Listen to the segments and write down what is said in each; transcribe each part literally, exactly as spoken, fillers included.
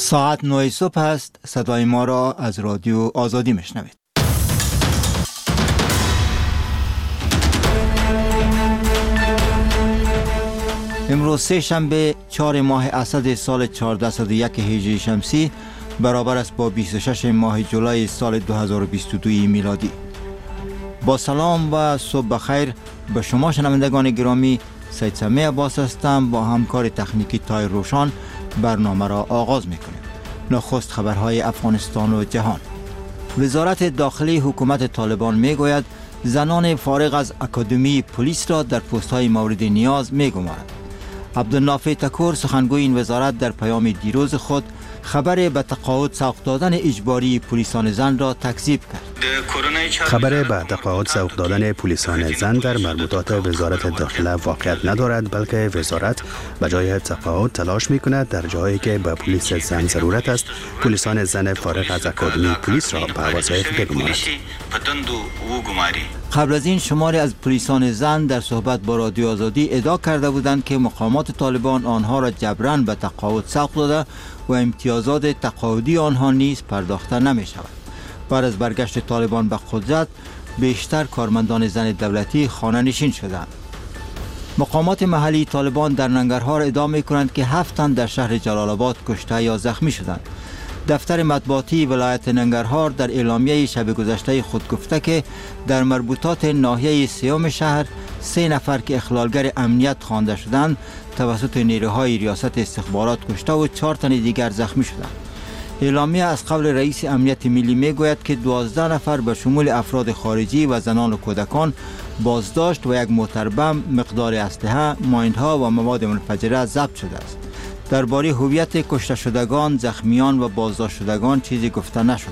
ساعت نه صبح است. صدای ما را از رادیو آزادی میشنوید. امروز سه شنبه چهار ماه اسد سال چهارصد و یک هجری شمسی برابر است با بیست و شش ماه جولای سال دو هزار و بیست و دو میلادی. با سلام و صبح بخیر به شما شنوندگان گرامی. سید سمیع عباس هستم. با همکار تکنیکی تایر روشان برنامه را آغاز میکنیم. نخست خبرهای افغانستان و جهان. وزارت داخلی حکومت طالبان میگوید زنان فارغ از اکادمی پلیس را در پست‌های مورد نیاز میگمارد. عبدالنافع تکور سخنگوی این وزارت در پیام دیروز خود خبر به تقاعد سوق دادن اجباری پلیسان زن را تکذیب کرد. خبر به تقاعد سوق دادن پلیسان زن در مربوطات وزارت داخله واقعیت ندارد، بلکه وزارت به جای تقاعد تلاش می‌کند در جایی که به پلیس زن ضرورت است پلیسان زن فارغ از اکادمی پلیس را به وظایف بگمارد. قبل از این شماری از پلیسان زن در صحبت با رادیو آزادی ادعا کرده بودند که مقامات طالبان آنها را جبراً به تقاعد سوق داده و امتیازات تقاعدی آنها نیز پرداخته نمی شود. بعد از برگشت طالبان به قدرت بیشتر کارمندان زن دولتی خانه نشین شدند. مقامات محلی طالبان در ننگرهار ادعا می کنند که هفت تن در شهر جلال آباد کشته یا زخمی شدند. دفتر مطبوعاتی ولایت ننگرهار در اعلامیه شب گذشته خود گفته که در مربوطات ناحیه سیوم شهر سه نفر که اخلالگر امنیت خوانده شدند توسط نیروهای ریاست استخبارات کشته و چهار تن دیگر زخمی شدند. اعلامیه از قول رئیس امنیت ملی میگوید که دوازده نفر به شمول افراد خارجی و زنان و کودکان بازداشت و یک موتر بم، مقدار اسلحه، ماینها و مواد منفجره ضبط شده است. درباره هویت کشته شدگان، زخمیان و بازداشت شدگان چیزی گفته نشده.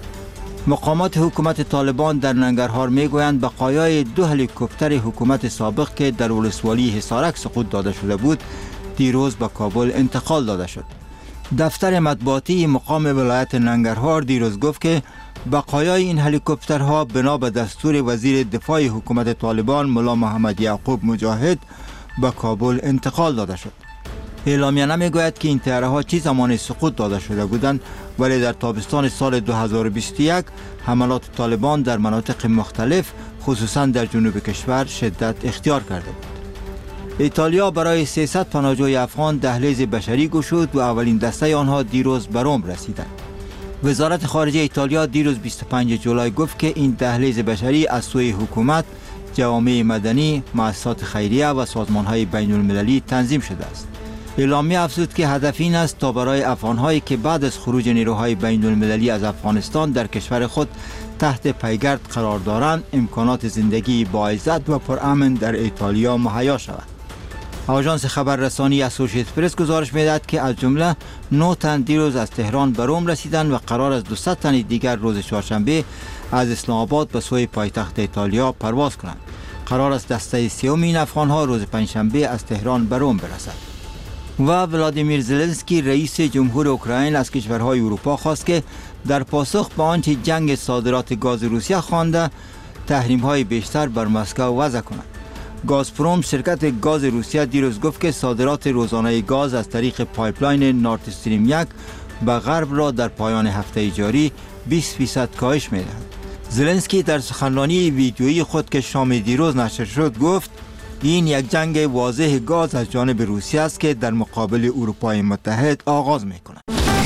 مقامات حکومت طالبان در ننگرهار میگویند بقایای دو هلیکوپتر حکومت سابق که در ولسوالی حصارک سقوط داده شده بود دیروز به کابل انتقال داده شد. دفتر مطبوعاتی مقام ولایت ننگرهار دیروز گفت که بقایای این هلیکوپترها بنا به دستور وزیر دفاع حکومت طالبان ملا محمد یعقوب مجاهد به کابل انتقال داده شد. اعلامیه نمیگوید که این طیاره ها چه زمانی سقوط داده شده بودند، ولی در تابستان سال دو هزار و بیست و یک حملات طالبان در مناطق مختلف خصوصا در جنوب کشور شدت اختیار کرده بود. ایتالیا برای سیصد پناهجوی افغان دهلیز بشری گشود و اولین دسته آنها دیروز به روم رسیدند. وزارت خارجه ایتالیا دیروز بیست و پنجم جولای گفت که این دهلیز بشری از سوی حکومت، جوامع مدنی، مؤسسات خیریه و سازمان‌های بین‌المللی تنظیم شده است. اعلامیه افزود که هدف این است تا برای افغان‌هایی که بعد از خروج نیروهای بین‌المللی از افغانستان در کشور خود تحت پیگرد قرار دارند امکانات زندگی باعزت و پرامن در ایتالیا مهیا شود. آژانس خبررسانی اسوسییتد پرس گزارش می‌دهد که از جمله نه تن دیروز از تهران به روم رسیدند و قرار است دویست تن دیگر روز چهارشنبه از اسلام آباد به سوی پایتخت ایتالیا پرواز کنند. قرار است دسته سوم این افغان‌ها روز پنجشنبه از تهران به روم برسد. و ولادیمیر زلنسکی رئیس جمهور اوکراین از کشورهای اروپا خواست که در پاسخ به آنچه جنگ صادرات گاز روسیه خوانده تحریم‌های بیشتر بر مسکو وضع کند. گازپروم شرکت گاز روسیه دیروز گفت که صادرات روزانه گاز از طریق پایپلاین نورد استریم یک به غرب را در پایان هفته جاری بیست فیصد کاهش می‌دهد. زلنسکی در سخنرانی ویدیویی خود که شام دیروز نشر شد گفت این یک جنگ واضح گاز از جانب روسیه است که در مقابل اروپای متحد آغاز می‌کند.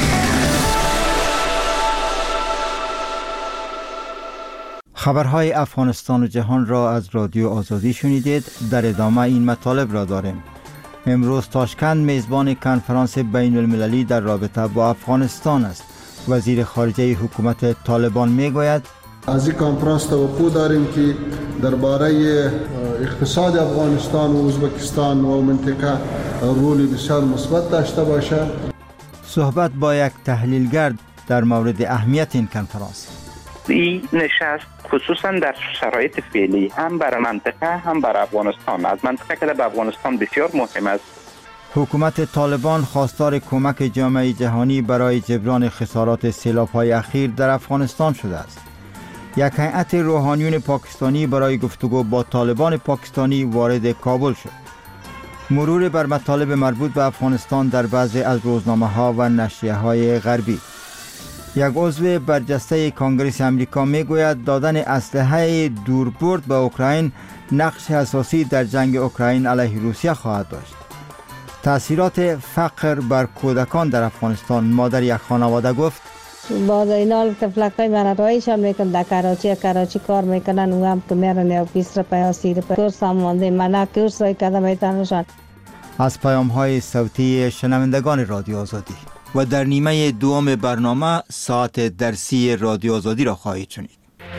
خبرهای افغانستان و جهان را از رادیو آزادی شنیدید. در ادامه این مطالب را داریم. امروز تاشکند میزبان کنفرانس بین المللی در رابطه با افغانستان است. وزیر خارجه حکومت طالبان میگوید از این کنفرانس توقع داریم که درباره اقتصاد افغانستان و ازبکستان و منطقه رولی بسیار مثبت داشته باشد. صحبت با یک تحلیلگر در مورد اهمیت این کنفرانس. این نشست خصوصا در شرایط فعلی هم برای منطقه هم برای افغانستان، از منطقه که به افغانستان بسیار مهم است. حکومت طالبان خواستار کمک جامعه جهانی برای جبران خسارات سیلاب‌های اخیر در افغانستان شده است. یک هیئت روحانیون پاکستانی برای گفتگو با طالبان پاکستانی وارد کابل شد. مرور بر مطالب مربوط به افغانستان در بعضی از روزنامه‌ها و نشریه‌های غربی. یک عضو برجسته کانگریس امریکا میگوید دادن اسلحه دوربرد به اوکراین نقش اساسی در جنگ اوکراین علیه روسیه خواهد داشت. تأثیرات فقر بر کودکان در افغانستان. مادر یک خانواده گفت باز اینا تفلکای منطقه‌ایشان میکن در کراچی کراچی کار میکنن و هم که میرن یا بیست روپیه یا سی روپیه کورس هم مانده من کورس رای کده میتونشان. از پیام های صوتی شنوندگان رادیو آزادی. و در نیمه دوم برنامه ساعت درسی رادیو آزادی را خواهید شنید.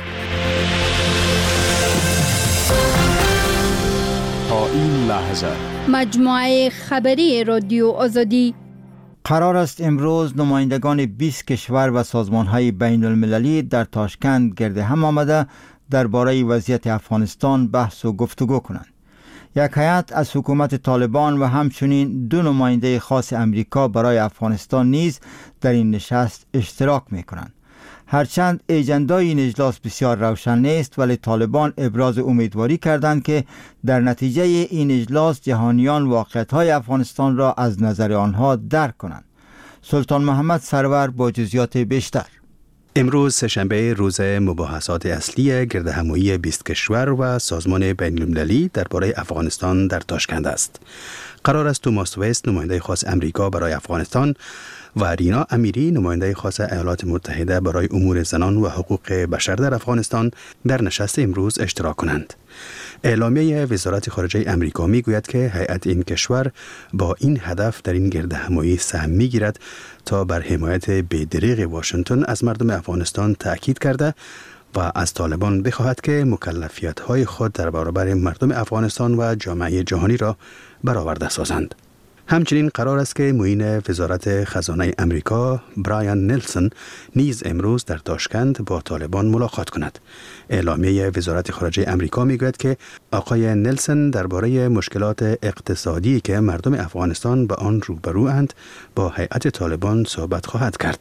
تا این لحظه مجموعه خبری رادیو آزادی. قرار است امروز نمایندگان بیست کشور و سازمان‌های بین المللی در تاشکند گرد هم آمده درباره وضعیت افغانستان بحث و گفتگو کنند. یک هیئت از حکومت طالبان و همچنین دو نماینده خاص امریکا برای افغانستان نیز در این نشست اشتراک می‌کنند. هرچند اجندای این اجلاس بسیار روشن نیست، ولی طالبان ابراز امیدواری کردند که در نتیجه این اجلاس جهانیان واقعیت‌های افغانستان را از نظر آنها درک کنند. سلطان محمد سرور با جزئیات بیشتر. امروز سه‌شنبه روز مباحثات اصلی گردهمایی بیست کشور و سازمان بین المللی درباره افغانستان در تاشکند است. قرار است توماس ویست نماینده خاص امریکا برای افغانستان و رینا امیری نماینده خاص ایالات متحده برای امور زنان و حقوق بشر در افغانستان در نشست امروز اشتراک کنند. اعلامیه وزارت خارجه امریکا می گوید که هیئت این کشور با این هدف در این گردهمایی سهم می گیرد تا بر حمایت بی‌دریغ واشنگتن از مردم افغانستان تأکید کرده و از طالبان بخواهد که مکلفیت‌های خود در برابر مردم افغانستان و جامعه جهانی را برآورده سازند. همچنین قرار است که معین وزارت خزانه امریکا برایان نیلسن نیز امروز در تاشکند با طالبان ملاقات کند. اعلامیه وزارت خارجه امریکا میگوید که آقای نیلسن درباره مشکلات اقتصادی که مردم افغانستان با آن روبرواند با هیئت طالبان صحبت خواهد کرد.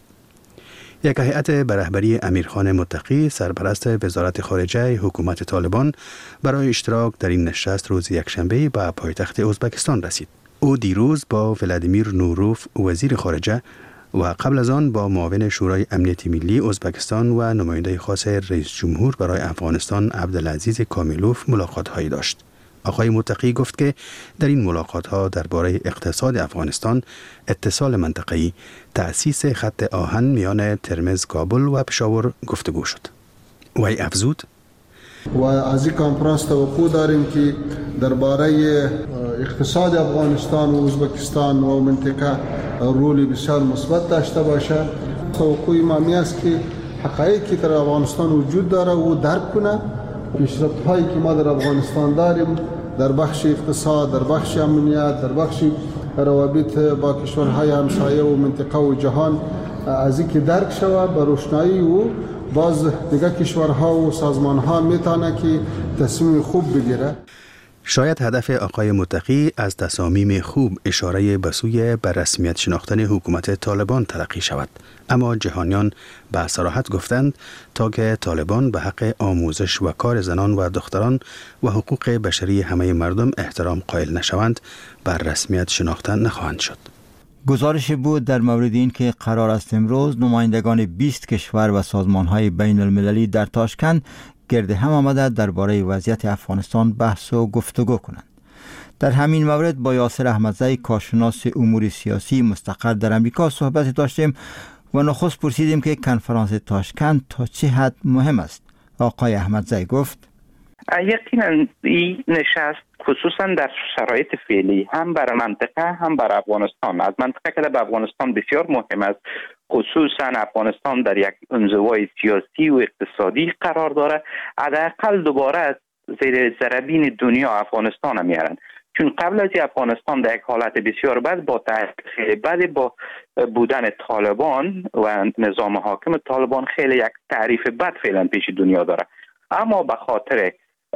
یک هیئت به رهبری امیرخان متقی سرپرست وزارت خارجه حکومت طالبان برای اشتراک در این نشست روز یکشنبه به پایتخت ازبکستان رسید. او دیروز با ولادیمیر نوروف وزیر خارجه و قبل از آن با معاون شورای امنیت ملی ازبکستان و نماینده خاص رئیس جمهور برای افغانستان عبدالعزیز کامیلوف ملاقات هایی داشت. آقای متقی گفت که در این ملاقات ها درباره اقتصاد افغانستان، اتصال منطقه‌ای، تأسیس خط آهن میان ترمز، کابل و پشاور گفتگو شد. وی افزود: و از این کنفرانس توقع داریم که درباره اقتصاد افغانستان و ازبکستان و منطقه رولی بسیار مثبت داشته باشه. توقع ما می است که حقایقی در افغانستان وجود داره و درک کنه. پیشرفت هایی که ما در افغانستان داریم در بخش اقتصاد، در بخش امنیت، در بخش روابط با کشورهای همسایه و منطقه و جهان از اینکه درک شود به روشنایی و باز دیگه کشورها و سازمانها میتونه که تصمیم خوب بگیره. شاید هدف آقای متقی از تصامیم خوب اشاره به سوی به رسمیت شناختن حکومت طالبان تلقی شود، اما جهانیان به صراحت گفتند تا که طالبان به حق آموزش و کار زنان و دختران و حقوق بشری همه مردم احترام قائل نشوند بر رسمیت شناختن نخواهند شد. گزارش بود در مورد این که قرار است امروز نمایندگان بیست کشور و سازمان‌های بین المللی در تاشکند گرد هم آمده درباره وضعیت افغانستان بحث و گفتگو کنند. در همین مورد با یاسر احمدزی کارشناس امور سیاسی مستقر در امریکا صحبت داشتیم و نخست پرسیدیم که کنفرانس تاشکند تا چه حد مهم است. آقای احمدزی گفت: یقینا این نشست خصوصا در شرایط فعلی هم برای منطقه هم برای افغانستان، از منطقه که در افغانستان بسیار مهم است، خصوصا افغانستان در یک انزوای سیاسی و اقتصادی قرار داره. حداقل دوباره از زیر ذره‌بین دنیا افغانستان میارن، چون قبل از افغانستان در یک حالت بسیار بد با خیلی بد با بودن طالبان و نظام حاکم طالبان خیلی یک تعریف بد فعلا پیش دنیا داره. اما به خاطر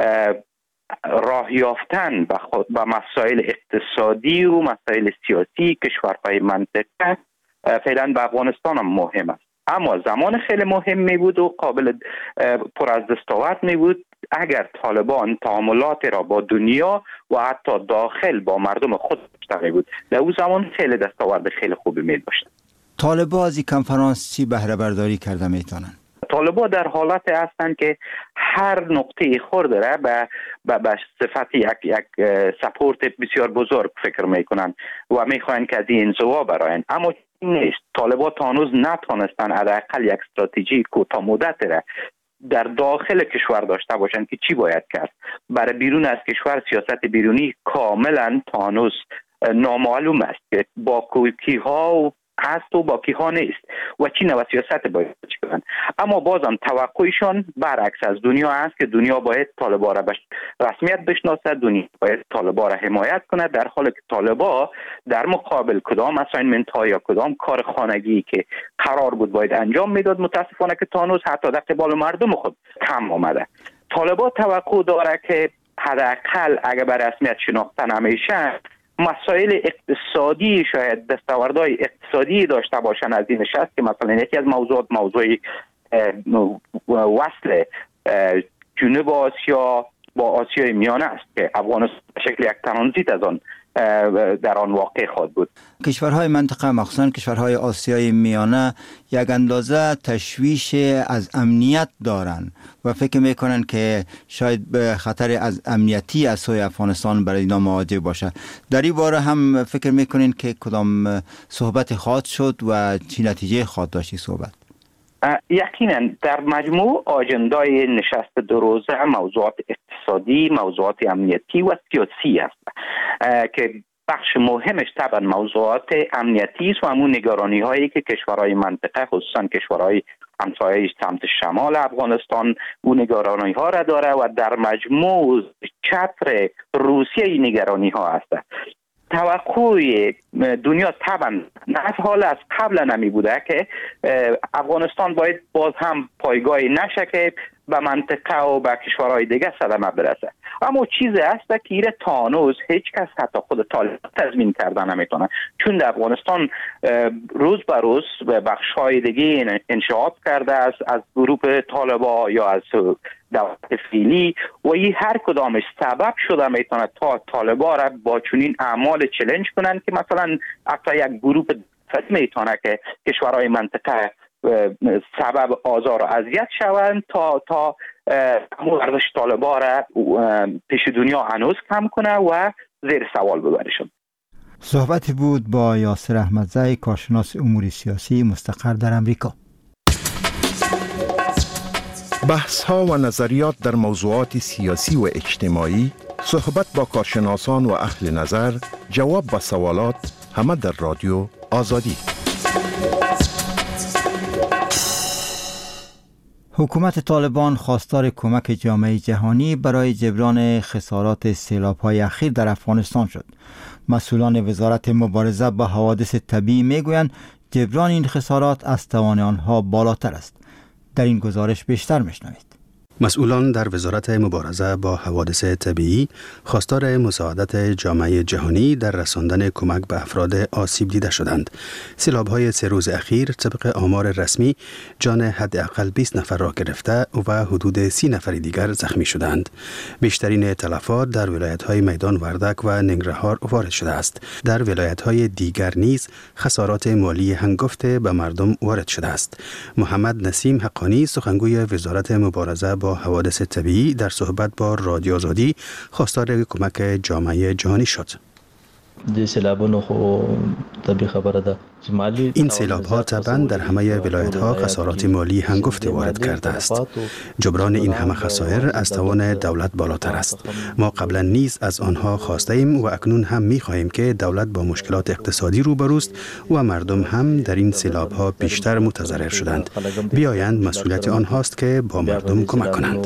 راه یافتن به مسائل اقتصادی و مسائل سیاسی کشورهای منطقه فعلا به افغانستان هم مهم است. اما زمان خیلی مهم می بود و قابل پر از دستاورد می بود اگر طالبان تعاملات را با دنیا و حتی داخل با مردم خود داشته بود، در اون زمان خیلی دستاورد خیلی خوبی می داشت. طالبان از این کنفرانس چی بهره برداری کرده میتونن؟ طالبان در حالت هستند که هر نقطه خورده را به به صفت یک یک سپورت بسیار بزرگ فکر میکنن و میخواین که از این انزوا براین، اما نیست. طالبان تا هنوز نتونستن حداقل یک استراتژی کوتاه مدت را در داخل کشور داشته باشند که چی باید کرد. برای بیرون از کشور سیاست بیرونی کاملا تا هنوز نامعلوم است که با کیها و هست و با کیها نیست و چی نوع سیاست باید کنن. اما بازم توقعشان برعکس از دنیا است که دنیا باید طالبان را به رسمیت بشناسد، دنیا باید طالبان را حمایت کند، در حالی که طالبان در مقابل کدام اساینمنت ها یا کدام کار خانگی که قرار بود باید انجام میداد، متاسفانه که تا هنوز حتی در قبال مردم خود کم آمده. طالبان توقع داره که حداقل اگر به رسمیت شناخته نمیشن، مسائل اقتصادی شاید دستاوردهای اقتصادی داشته باشن از این نشست، که مثلا یکی از موضوعات موضوع وصل جنوب آسیا با آسیای میانه است که افغانستان به شکل یک ترانزیت از آن در آن واقع خواهد بود. کشورهای منطقه مخصوصا کشورهای آسیای میانه یک اندازه تشویش از امنیت دارند و فکر میکنن که شاید به خطر از امنیتی از سوی افغانستان برای اینا مواجه باشه. در این باره هم فکر میکنین که کدام صحبت خواهد شد و چی نتیجه خواهد داشت صحبت؟ یقینا در مجموع آجندای نشست دو روزه موضوعات اقتصادی، موضوعات امنیتی و سیاسی است که بخش مهمش طبعا موضوعات امنیتی است و همون نگرانی هایی که کشورهای منطقه خصوصا کشورهای همسایه سمت شمال افغانستان اون نگرانی ها را داره و در مجموع چتر روسیه این نگرانی ها است. توقع دنیا طبعا نه حال از قبل نمی بوده که افغانستان باید باز هم پایگاهی نشه که به منطقه و به کشورهای دیگه صدمه برسه. اما چیزی هست که ایره تا هنوز هیچ کس حتی خود طالبان تضمین کرده نمیتونه، چون در افغانستان روز به روز به بخش‌های دیگه انشعاب کرده است از گروه طالبان یا از دولت فعلی و این هر کدامش سبب شده میتونه تا طالبان را با چنین اعمال چالش کنن که مثلا حتی یک گروه میتونه که کشورهای منطقه سبب آزار و اذیت شوند تا تا ارزش طالبان را پیش دنیا هنوز کم کنه و زیر سوال ببرشون. صحبتی بود با یاسر احمدزی، کارشناس امور سیاسی مستقر در امریکا. بحث ها و نظریات در موضوعات سیاسی و اجتماعی، صحبت با کارشناسان و اهل نظر، جواب به سوالات، همه در رادیو آزادی. حکومت طالبان خواستار کمک جامعه جهانی برای جبران خسارات سیلاب‌های اخیر در افغانستان شد. مسئولان وزارت مبارزه با حوادث طبیعی میگویند جبران این خسارات از توان آنها بالاتر است. در این گزارش بیشتر میشنوید. مسئولان در وزارت مبارزه با حوادث طبیعی خواستار مساعدت جامعه جهانی در رساندن کمک به افراد آسیب دیده شدند. سیلاب‌های سه روز اخیر طبق آمار رسمی جان حداقل بیست نفر را گرفته و حدود سی نفر دیگر زخمی شدند. بیشترین تلفات در ولایت‌های میدان وردک و ننگرهار وارد شده است. در ولایت‌های دیگر نیز خسارات مالی هنگفته به مردم وارد شده است. محمد نسیم حقانی سخنگوی وزارت مبارزه با حوادث طبیعی در صحبت با رادیو آزادی خواستار کمک جامعه جهانی شد. این سیلاب ها طبعا در همه ولایت ها خسارات مالی هنگفت وارد کرده است. جبران این همه خسائر از توان دولت بالاتر است. ما قبلا نیز از آنها خواسته ایم و اکنون هم می خواهیم که دولت با مشکلات اقتصادی روبروست و مردم هم در این سیلاب ها بیشتر متضرر شدند. بیایند مسئولیت آنهاست که با مردم کمک کنند.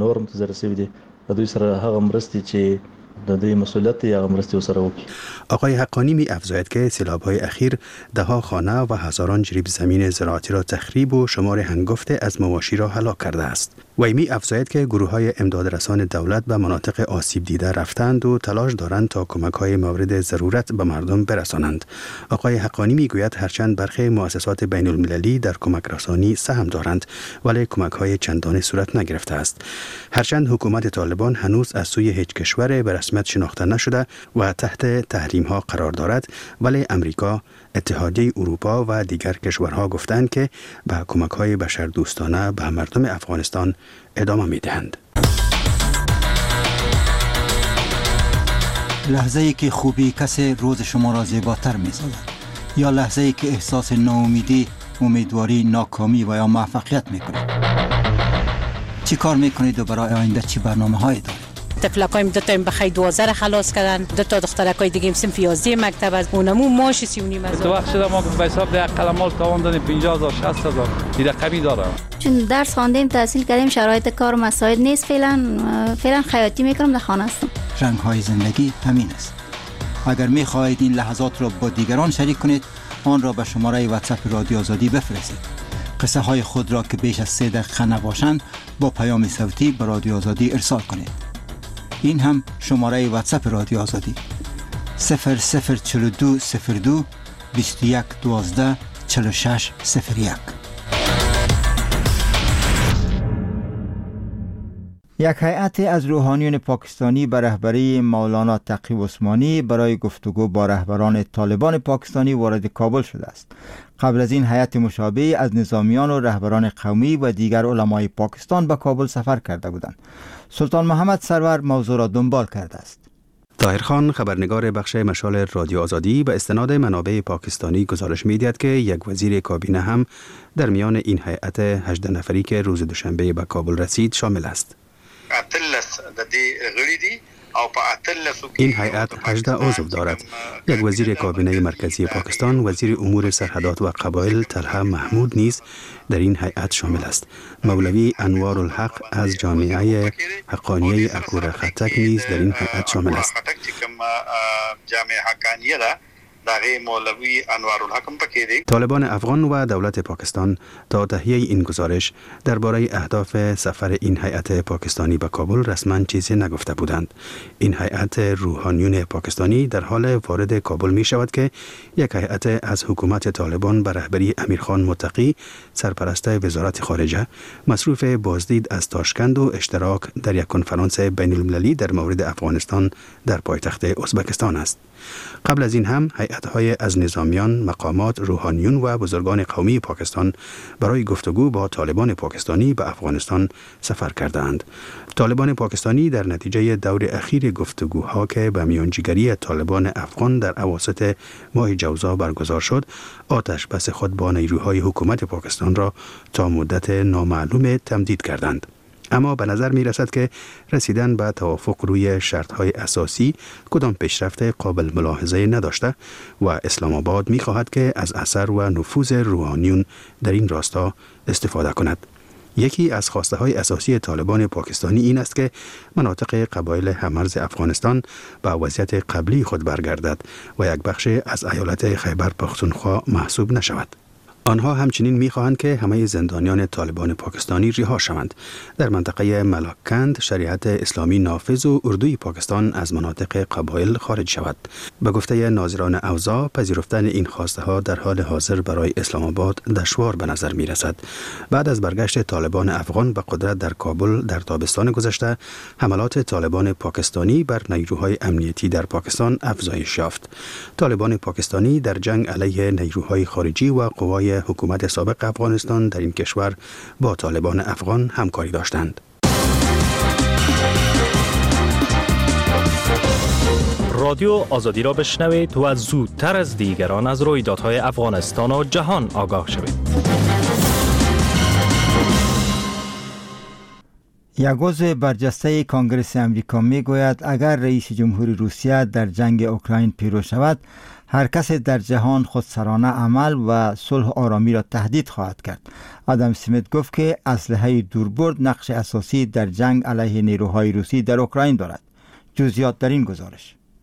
آقای حقانی می افزاید که سیلاب‌های اخیر ده‌ها خانه و هزاران جریب زمین زراعتی را تخریب و شمار هنگفته از مواشی را هلاک کرده است. ویمی افزاید که گروه های امدادرسان دولت به مناطق آسیب دیده رفتند و تلاش دارند تا کمک های مورد ضرورت به مردم برسانند. آقای حقانی میگوید هرچند برخی مؤسسات بین المللی در کمک رسانی سهم دارند ولی کمک های چندانی صورت نگرفته است. هرچند حکومت طالبان هنوز از سوی هیچ کشور به رسمیت شناخته نشده و تحت تحریم ها قرار دارد، ولی امریکا، اتحادیه اروپا و دیگر کشورها گفتند که به کمک های بشردوستانه به مردم افغانستان ادامه میدهند. لحظه ای که خوبی کسی روز شما را زیباتر می سازد، یا لحظه ای که احساس ناامیدی، امیدواری، ناکامی و یا موفقیت می کنید. چی کار می کنید و برای آینده چی برنامه هایی دارید؟ طفلکایم دو تا بخای دوازده را خلاص کردن، دو تا دخترکای دیگه هم صنف یازده مکتب از اونمو ماش سی و نیم هزار. تو وقت شده ما به حساب ده قلمال تاوان پنجاه هزار شصت هزار دیگه کمی داره. چون درس خواندیم، تحصیل کردیم، شرایط کار مساعد نیست، فعلا فعلا خیاطی میکنم، در خانه هستم. رنگ های زندگی همین است. اگر می خواهید این لحظات را با دیگران شریک کنید، آن را به شماره واتساپ رادیو آزادی بفرستید. قصه های خود را که بیش از سه دقیقه نباشند با پیام صوتی به رادیو آزادی ارسال کنید. این هم شماره واتساپ رادیو آزادی صفر صفر چهل و دو صفر دو بیست و یک دوازده چهل و شش صفر یک. یک هیئت از روحانیون پاکستانی به رهبری مولانا تقی عثمانی برای گفتگو با رهبران طالبان پاکستانی وارد کابل شده است. قبل از این هیئت مشابه از نظامیان و رهبران قومی و دیگر علمای پاکستان به کابل سفر کرده بودند. سلطان محمد سرور موضوع را دنبال کرده است. طاهر خان، خبرنگار بخش مشال رادیو آزادی، به استناد منابع پاکستانی گزارش می‌دهد که یک وزیر کابینه هم در میان این هیئت هجده نفری که روز دوشنبه به کابل رسید شامل است. این هیئت هجده عضو دارد. یک وزیر کابینه مرکزی پاکستان، وزیر امور سرحدات و قبایل طلحه محمود نیز در این هیئت شامل است. مولوی انوار الحق از جامعه حقانیه اکور خطک نیز در این هیئت شامل است. طالبان افغان و دولت پاکستان تا تهیه این گزارش درباره اهداف سفر این هیئت پاکستانی به کابل رسما چیزی نگفته بودند. این هیئت روحانیون پاکستانی در حال وارد کابل می شود که یک هیئت از حکومت طالبان به رهبری امیرخان متقی، سرپرست وزارت خارجه، مصروف بازدید از تاشکند و اشتراک در یک کنفرانس بین المللی در مورد افغانستان در پایتخت ازبکستان است. قبل از این هم هیئت‌های از نظامیان، مقامات، روحانیون و بزرگان قومی پاکستان برای گفتگو با طالبان پاکستانی به افغانستان سفر کردند. طالبان پاکستانی در نتیجه دور اخیر گفتگوها که به میانجیگری طالبان افغان در اواسط ماه جوزا برگزار شد، آتش بس خود با نیروهای حکومت پاکستان را تا مدت نامعلوم تمدید کردند. اما به نظر می رسد که رسیدن به توافق روی شرطهای اساسی کدام پیشرفت قابل ملاحظه نداشته و اسلام آباد می خواهد که از اثر و نفوذ روحانیون در این راستا استفاده کند. یکی از خواسته های اساسی طالبان پاکستانی این است که مناطق قبایل همرز افغانستان به وضعیت قبلی خود برگردد و یک بخش از ایالت خیبر پختونخوا محسوب نشود. آنها همچنین می‌خواهند که همه زندانیان طالبان پاکستانی رها شوند. در منطقه ملاکنند شریعت اسلامی نافذ و اردوی پاکستان از مناطق قبایل خارج شود. به گفته ناظران اوضاع، پذیرفتن این خواسته ها در حال حاضر برای اسلام آباد دشوار به نظر می رسد. بعد از برگشت طالبان افغان به قدرت در کابل در تابستان گذشته، حملات طالبان پاکستانی بر نیروهای امنیتی در پاکستان افزایش یافت. طالبان پاکستانی در جنگ علیه نیروهای خارجی و قوای حکومت سابق افغانستان در این کشور با طالبان افغان همکاری داشتند. رادیو آزادی را بشنوید و زودتر از دیگران از رویدادهای افغانستان و جهان آگاه شوید. یک عضو برجسته کنگره امریکا می گوید اگر رئیس جمهوری روسیه در جنگ اوکراین پیروز شود، هر کس در جهان خودسرانه عمل و صلح و آرامی را تهدید خواهد کرد. آدم سمیت گفت که اسلحه دوربرد نقش اساسی در جنگ علیه نیروهای روسی در اوکراین دارد. جزئیات در این گزارش.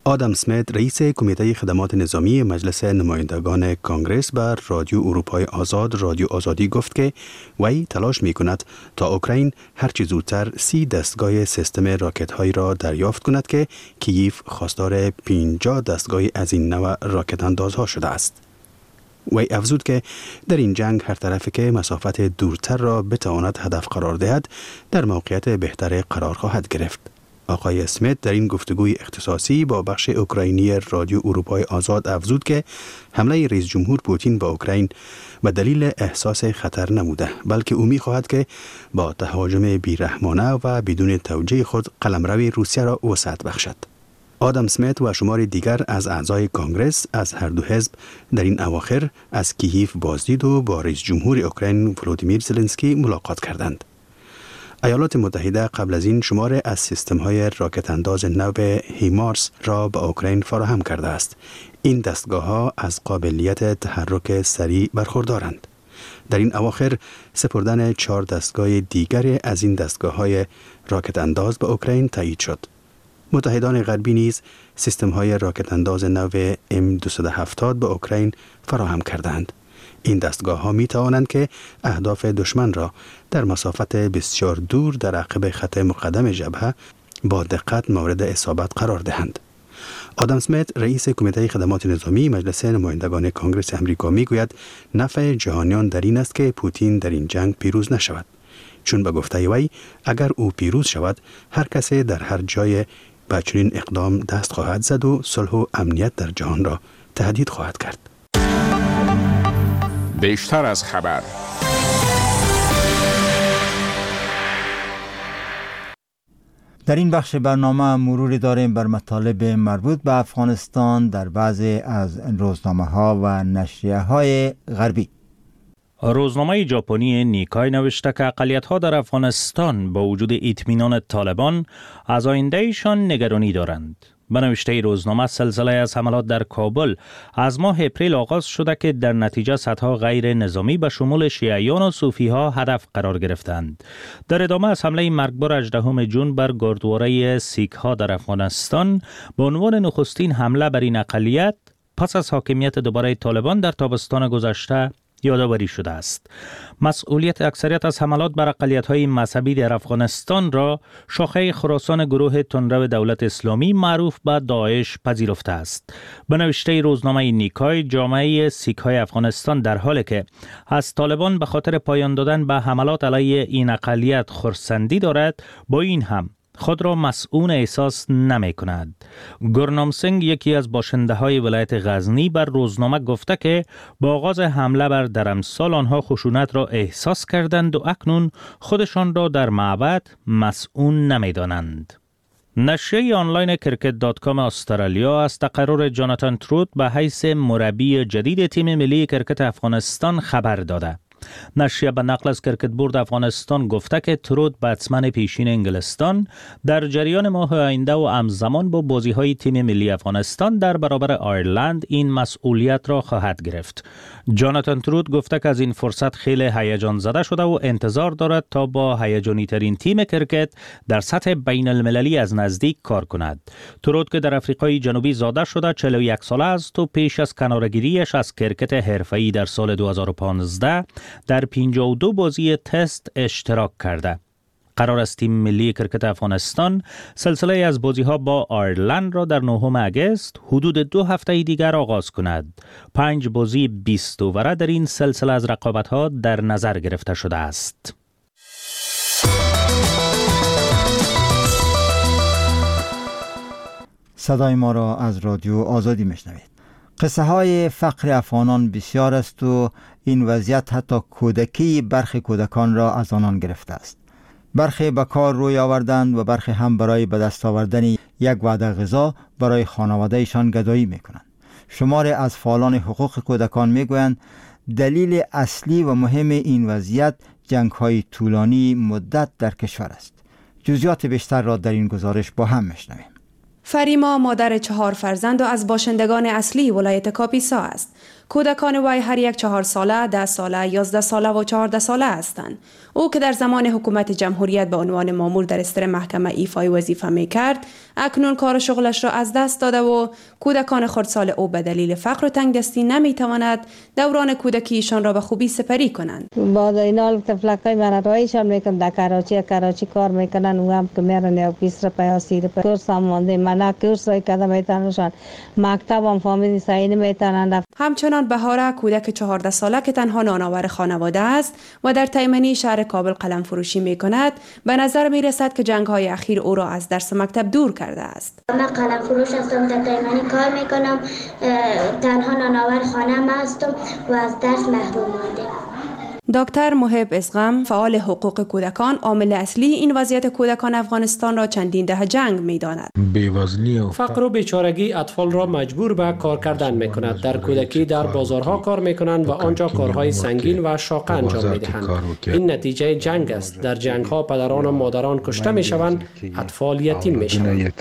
آدم سمیت رئیس کمیته خدمات نظامی مجلس نمایندگان کانگرس بر رادیو اروپای آزاد رادیو آزادی گفت که وی تلاش می کند تا اوکراین هرچی زودتر سی دستگاه سیستم راکت هایی را دریافت کند که کییف خواستار پنجاه دستگاه از این نوع راکت اندازها شده است. وی افزود که در این جنگ هر طرفی که مسافت دورتر را بتواند هدف قرار دهد در موقعیت بهتر قرار خواهد گرفت. آقای اسمیت در این گفتگوی اختصاصی با بخش اوکراینی رادیو اروپای آزاد افزود که حمله رئیس جمهور پوتین با اوکراین به دلیل احساس خطر نموده، بلکه او می‌خواهد که با تهاجم بیرحمانه و بدون توجیه خود قلمروی روسیه را وسعت بخشد. آدم سمیت و شمار دیگر از اعضای کانگرس از هر دو حزب در این اواخر از کییف بازدید و با رئیس جمهور اوکراین ولودیمیر زلنسکی ملاقات کردند. ایالات متحده قبل از این شمار از سیستم‌های راکت انداز نو هیمارس را به اوکراین فراهم کرده است. این دستگاه‌ها از قابلیت تحرک سریع برخوردارند. در این اواخر سپردن چهار دستگاه دیگر از این دستگاه‌های راکت انداز به اوکراین تایید شد. متحدان غربی نیز سیستم‌های راکت انداز نو ام دویست و هفتاد به اوکراین فراهم کردند. این دستگاه ها می توانند که اهداف دشمن را در مسافت بسیار دور در عقب خط مقدم جبهه با دقت مورد اصابت قرار دهند. آدم سمیت رئیس کمیته خدمات نظامی مجلس نمایندگان کانگرس امریکا می گوید نفع جهانیان در این است که پوتین در این جنگ پیروز نشود، چون به گفته وی اگر او پیروز شود هر کسی در هر جای با چنین اقدام دست خواهد زد و صلح و امنیت در جهان را تهدید خواهد کرد. بیشتر از خبر. در این بخش برنامه مروری داریم بر مطالب مربوط به افغانستان در بعضی از روزنامه ها و نشریه های غربی. روزنامه ژاپنی نیکای نوشته که اقلیت‌ها در افغانستان با وجود اطمینان طالبان از آینده‌شان نگرانی دارند. به نوشته روزنامه سلسله از حملات در کابل از ماه اپریل آغاز شده که در نتیجه صدها غیر نظامی به شمول شیعیان و صوفی‌ها هدف قرار گرفتند. در ادامه از حمله مرگبار هجدهم ژوئن بر گردواره سیک‌ها در افغانستان به عنوان نخستین حمله بر این اقلیت پس از حاکمیت دوباره طالبان در تابستان گذشته یادآوری شده است. مسئولیت اکثریت از حملات بر اقلیت‌های مذهبی در افغانستان را شاخه خراسان گروه تندرو دولت اسلامی معروف به داعش پذیرفته است. به نوشته روزنامه نیکای، جامعه سیک‌های افغانستان در حالی که از طالبان به خاطر پایان دادن به حملات علیه این اقلیت خرسندی دارد، با این هم خود را مسئول احساس نمی کند. گرنام سنگ، یکی از باشنده های ولایت غزنی، بر روزنامه گفته که با آغاز حمله بر درمسال آنها خشونت را احساس کردند و اکنون خودشان را در معبد مسئول نمی دانند. نشریه آنلاین کرکت دات کام استرالیا از تقرر جاناتان ترود به حیث مربی جدید تیم ملی کرکت افغانستان خبر داده. نشریه به نقل از کرکت بورد افغانستان گفته که ترود بتسمن پیشین انگلستان در جریان ماه آینده و همزمان با بازی‌های تیم ملی افغانستان در برابر آیرلند این مسئولیت را خواهد گرفت. جاناتان ترود گفته که از این فرصت خیلی هیجان زده شده و انتظار دارد تا با هیجانی ترین تیم کرکت در سطح بین المللی از نزدیک کار کند. ترود که در آفریقای جنوبی زاده شده چهل و یک ساله است و پیش از کناره‌گیری‌اش از کرکت حرفه‌ای در سال دو هزار و پانزده در پنجاه و دو بازی تست اشتراک کرده. قرار است تیم ملی کرکت افغانستان سلسله از بازی‌ها با آیرلند را در نهم اگست حدود دو هفته دیگر آغاز کند. پنج بازی بیست اووره در این سلسله از رقابت‌ها در نظر گرفته شده است. صدای ما را از رادیو آزادی میشنوید. قصه های فقر افغانان بسیار است و این وضعیت حتی کودکی برخی کودکان را از آنان گرفته است. برخی به کار روی آوردند و برخی هم برای به دست آوردن یک وعده غذا برای خانوادهشان گدایی میکنند. شماری از فعالان حقوق کودکان میگویند دلیل اصلی و مهم این وضعیت جنگ های طولانی مدت در کشور است. جزئیات بیشتر را در این گزارش با هم میشنویم. فریما مادر چهار فرزند و از باشندگان اصلی ولایت کاپیسا است. کودکان وی هر یک چهار ساله، ده ساله، یازده ساله و چهارده ساله هستند. او که در زمان حکومت جمهوریت به عنوان مامور در استر محکمه ایفای وظیفه می کرد، اکنون کار شغلش را از دست داده و کودکان خردسال او به دلیل فقر و تنگدستی نمی تواند دوران کودکیشان را به خوبی سپری کنند. با اینال طفلکای من رایشان میکنن در کراچی کراچی کار میکنن و هم که میرن یا پیس را پیاسی را کورس هم مانده من کورس را کده میتونشان مکتب هم فامیلی سعی نمیتونن. همچنان بهاره کودک چهارده ساله که تنها نانآور خانواده است و در تیمنی شهر کابل قلم فروشی می کند، به نظر می رسد که جنگ های اخیر او را از درس مکتب دور کرده است. من قلم فروش هستم، در تیمنی کار می کنم، تنها نانآور خانه هستم و از درس محروم ماندم. دکتر محب اسقم، فعال حقوق کودکان، عامل اصلی این وضعیت کودکان افغانستان را چندین دهه جنگ می‌داند. بی‌وزنی و فقر و بیچارگی اطفال را مجبور به کار کردن می‌کند. در کودکی در بازارها کار می‌کنند و آنجا کارهای سنگین و شاق انجام می‌دهند. این نتیجه جنگ است. در جنگ‌ها پدران و مادران کشته می‌شوند، اطفال یتیم می‌شوند.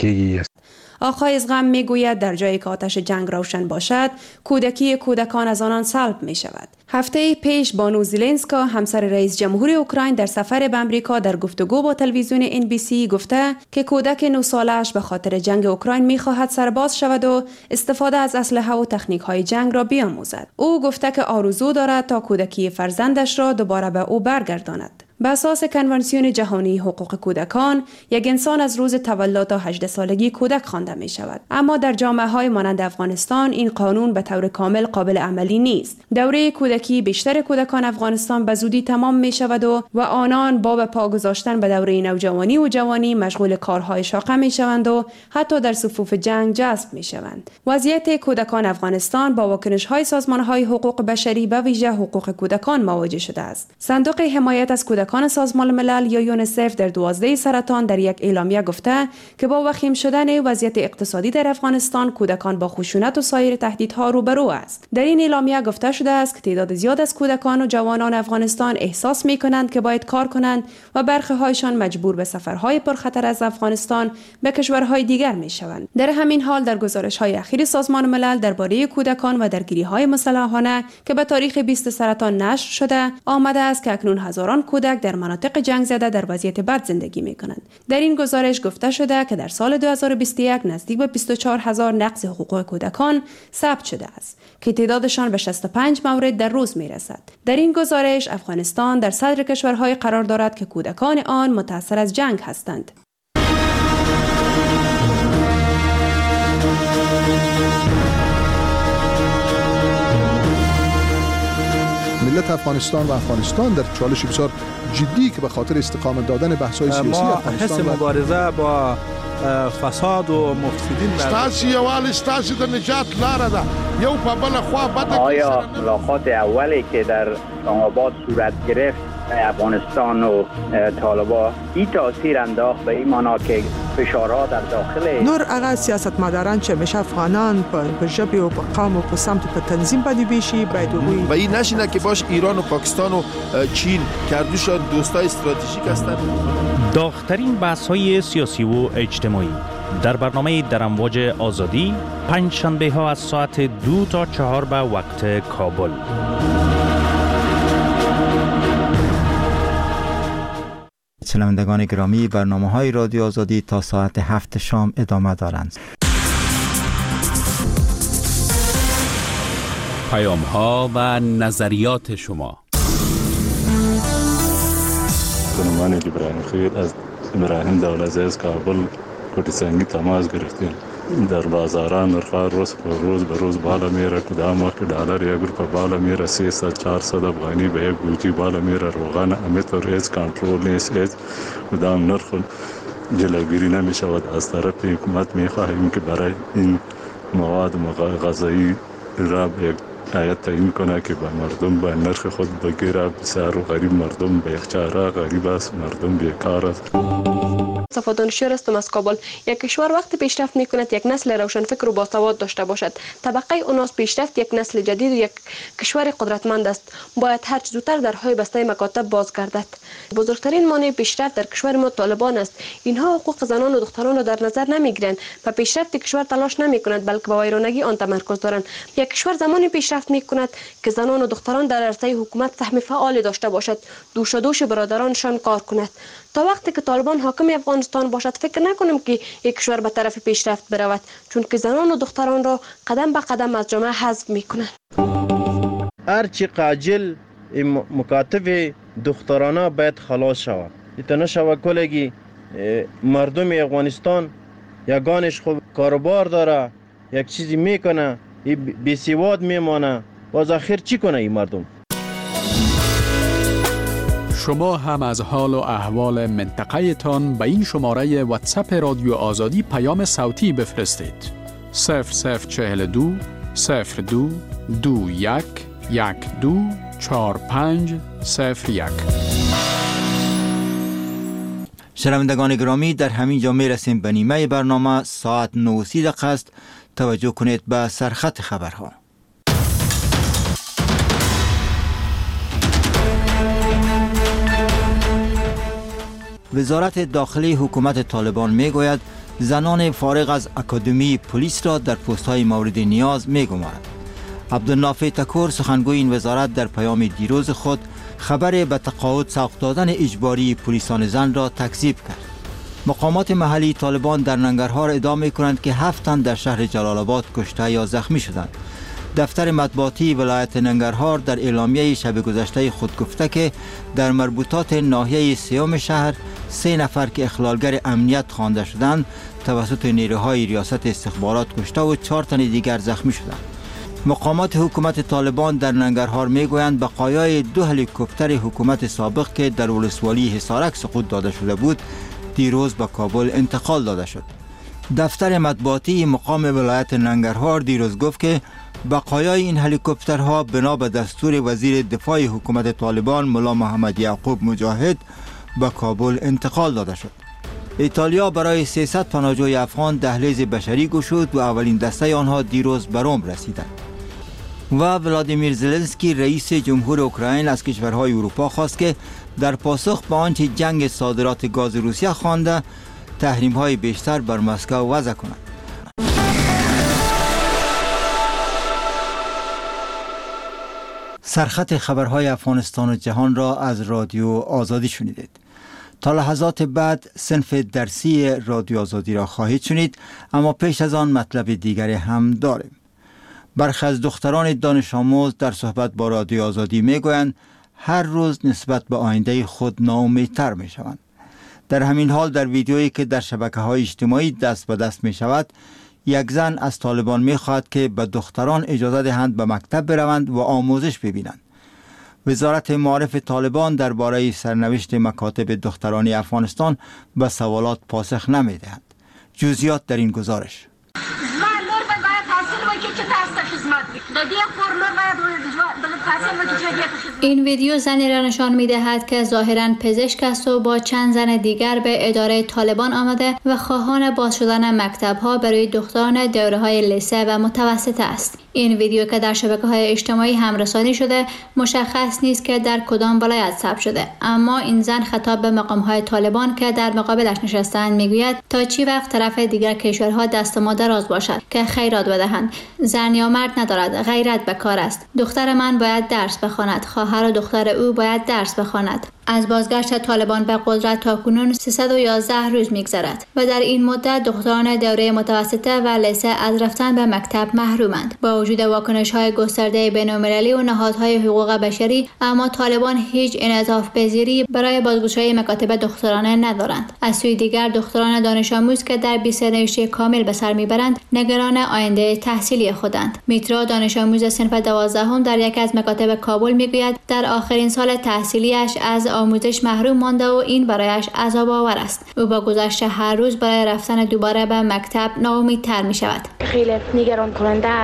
آقای اسقم میگوید در جایی که آتش جنگ روشن باشد، کودکی کودکان از آنان سلب می شود. هفته پیش بانو زلنسکا، همسر رئیس جمهور اوکراین، در سفر به امریکا در گفتگو با تلویزیون ان بی سی گفته که کودک نه ساله‌اش به خاطر جنگ اوکراین می‌خواهد سرباز شود و استفاده از اسلحه و تکنیک‌های جنگ را بیاموزد. او گفته که آرزو دارد تا کودکی فرزندش را دوباره به او برگرداند. به اساس کنوانسیون جهانی حقوق کودکان، یک انسان از روز تولد تا هجده سالگی کودک خوانده می شود. اما در جامعه‌های مانند افغانستان این قانون به طور کامل قابل عملی نیست. دوره کودکی بیشتر کودکان افغانستان به زودی تمام می شود و و آنان با به پا گذاشتن به دوره نوجوانی و جوانی مشغول کارهای شاقه می شوند و حتی در صفوف جنگ جذب می شوند. وضعیت کودکان افغانستان با واکنش‌های سازمان‌های حقوق بشری به ویژه حقوق کودکان مواجه شده است. صندوق حمایت از کودکان سازمان ملل یا یونیسف در دوازده سرطان در یک اعلامیه گفته که با وخیم شدن وضعیت اقتصادی در افغانستان، کودکان با خشونت و سایر تهدیدها روبرو است. در این اعلامیه گفته شده است که تعداد زیاد از کودکان و جوانان افغانستان احساس می کنند که باید کار کنند و برخی هایشان مجبور به سفرهای پرخطر از افغانستان به کشورهای دیگر می شوند. در همین حال در گزارش‌های اخیر سازمان ملل درباره کودکان و درگیری‌های مسلحانه که به تاریخ بیست سرطان نشر شده، آمده است که اکنون هزاران کودک در مناطق جنگ زده در وضعیت بد زندگی می کنند. در این گزارش گفته شده که در سال دو هزار و بیست و یک نزدیک به بیست و چهار هزار نقض حقوق کودکان ثبت شده است که تعدادشان به شصت و پنج مورد در روز می رسد. در این گزارش افغانستان در صدر کشورهای قرار دارد که کودکان آن متأثر از جنگ هستند. ملت افغانستان و افغانستان در چالش بسیار جدی که به خاطر استقامت دادن بحث‌های سیاسی افغانستان ما حس مبارزه با فساد و مفسدین ستاسو یوال ستاسو د نجات لاره ده یو په بل خوا بده. آیا ملاقات اولی که در آباد صورت گرفت افغانستان و طالبان این تاثیر انداخت به این معنا که فشارها در داخل نور هغه سیاستمداران چې همیشه افغانان په ژبې او په قوم او په سمت په تنظیم باندې ویشي باید وګوري و این نشینه که باش ایران و پاکستان و چین کردوشان دوستای استراتژیک هستند. داغ‌ترین بحث‌های سیاسی و اجتماعی در برنامه در امواج آزادی پنج شنبه ها از ساعت دو تا چهار به وقت کابل. شنوندگان گرامی، برنامه های رادیو آزادی تا ساعت هفت شام ادامه دارند. پیام ها و نظریات شما. خانمان ابراهیم خیر از ابراهیم دولت‌زی از کابل کوټی سنگی تماس گرفتیم. در بازاران نرخ‌ها روز به روز به روز بالا میره. کدام وقت دلار یک روپیه بالا میره، سیصد چهارصد افغانی به یک گوجی بالا میره. روغن امیتور هیچ کنترل نیست، هیچ کدام نرخ جلوگیری نمیشود. از طرف حکومت میخواهیم که برای این مواد غذایی را یک هیئت تعیین کنه که به مردم به نرخ خود بگیره. بسیار غریب مردم به یک چاره غریب است، مردم بیکار است. صفا دانشیار هستم از کابل. یک کشور وقتی پیشرفت میکند یک نسل روشنفکر و باسواد داشته باشد. طبقه اوناس پیشرفت یک نسل جدید و یک کشور قدرتمند است. باید هر چه زودتر درهای بسته مکاتب باز گردد. بزرگترین مانع پیشرفت در کشور ما طالبان است. اینها حقوق زنان و دختران را در نظر نمیگیرند و پیشرفت کشور تلاش نمیکنند بلکه به ویرانگی آن تمرکز دارند. یک کشور زمانی پیشرفت میکند که زنان و دختران در عرصه حکومت سهم فعال داشته باشد، دوش دوش برادرانشان کار کند. تا وقتی که طالبان حاکم افغانستان باشد فکر نکنم که یک کشور به طرف پیشرفت برود، چون که زنان و دختران را قدم به قدم از جامعه حذف میکنند. هرچی قاجل مکاتب دخترانه باید خلاص شود. ایتنا شود کلگی مردم افغانستان یگانش خوب کاروبار داره، یک چیزی میکنه، بیسواد میمانه، باز آخر چی کنه این مردم؟ شما هم از حال و احوال منطقه تان به این شماره واتساپ رادیو آزادی پیام صوتی بفرستید. صفر صفر چهل دو صفر دو دو یک یک دو چهار پنج صفر یک. شنوندگان گرامی، در همین جا می رسیم به نیمه برنامه. ساعت نه و سی دقیقه است. توجه کنید به سرخط خبرها. وزارت داخلی حکومت طالبان می گوید زنان فارغ از اکادمی پلیس را در پست‌های مورد نیاز می گمارد. عبدالنافع تکور سخنگوی این وزارت در پیام دیروز خود خبر به تقاعد سوق دادن اجباری پلیسان زن را تکذیب کرد. مقامات محلی طالبان در ننگرهار ادعا می کنند که هفت تن در شهر جلال آباد کشته یا زخمی شدند. دفتر مطبوعاتی ولایت ننگرهار در اعلامیه شب گذشته خود گفته که در مربوطات ناحیه سیوم شهر سه نفر که اخلالگر امنیت خوانده شدند توسط نیروهای ریاست استخبارات کشته و چهار تن دیگر زخمی شدند. مقامات حکومت طالبان در ننگرهار میگویند بقایای دو هلیکوپتر حکومت سابق که در ولسوالی حصارک سقوط داده شده بود دیروز به کابل انتقال داده شد. دفتر مطبوعاتی مقام ولایت ننگرهار دیروز گفت که بقایای این هلیکوپترها بنا به دستور وزیر دفاع حکومت طالبان ملا محمد یعقوب مجاهد به کابل انتقال داده شد. ایتالیا برای سیصد پناهجوی افغان دهلیز بشری گشود و اولین دسته آنها دیروز به روم رسیدند. و ولادیمیر زلنسکی رئیس جمهور اوکراین از کشورهای اروپا خواست که در پاسخ به آنچه جنگ صادرات گاز روسیه خوانده تحریم‌های بیشتر بر مسکو وضع کند. سرخط خبرهای افغانستان و جهان را از رادیو آزادی شنیدید. تا لحظات بعد صنف درسی رادیو آزادی را خواهید شنید، اما پیش از آن مطلب دیگری هم داریم. برخی از دختران دانش آموز در صحبت با رادیو آزادی می گویند هر روز نسبت به آینده خود ناامیدتر می شوند. در همین حال در ویدیویی که در شبکه‌های اجتماعی دست به دست می شود، یک زن از طالبان می خواهد که به دختران اجازه دهند به مکتب بروند و آموزش ببینند. وزارت معارف طالبان درباره سرنوشت مکاتب دخترانی افغانستان به سوالات پاسخ نمی دهند. جزئیات در این گزارش. این ویدیو زنی را نشان می دهد که ظاهراً پزشک است و با چند زن دیگر به اداره طالبان آمده و خواهان باز شدن مکتب‌ها برای دختران دوره‌های لیسه و متوسطه است. این ویدیو که در شبکه‌های اجتماعی هم رسانی شده مشخص نیست که در کدام ولایت ثبت شده، اما این زن خطاب به مقام‌های طالبان که در مقابلش نشستند میگوید تا چی وقت طرف دیگر کشورها دست ما دراز باشد که خیرات بدهند. زن یا مرد ندارد، غیرت به کار است. دختر من باید درس بخواند، خواهر و دختر او باید درس بخواند. از بازگشت طالبان به قدرت تاکنون سیصد و یازده روز میگذرد و در این مدت دختران دوره متوسطه و لیسه از رفتن به مکتب محرومند. با وجود واکنش‌های گسترده بین‌المللی و نهادهای حقوق بشری، اما طالبان هیچ انعطاف پذیری برای بازگشایی مکاتب دخترانه ندارند. از سوی دیگر دختران دانش آموز که در بی سرنوشت کامل به سر میبرند نگران آینده تحصیلی خودند. میترا دانش آموز صنف دوازدهم در یک از مکاتب کابل میگوید در آخرین سال تحصیلیش از آموزش محروم مانده و این برایش عذاب آور است. او با گذشت هر روز برای رفتن دوباره به مکتب ناامیدتر می شود. خیلی نگران کننده است و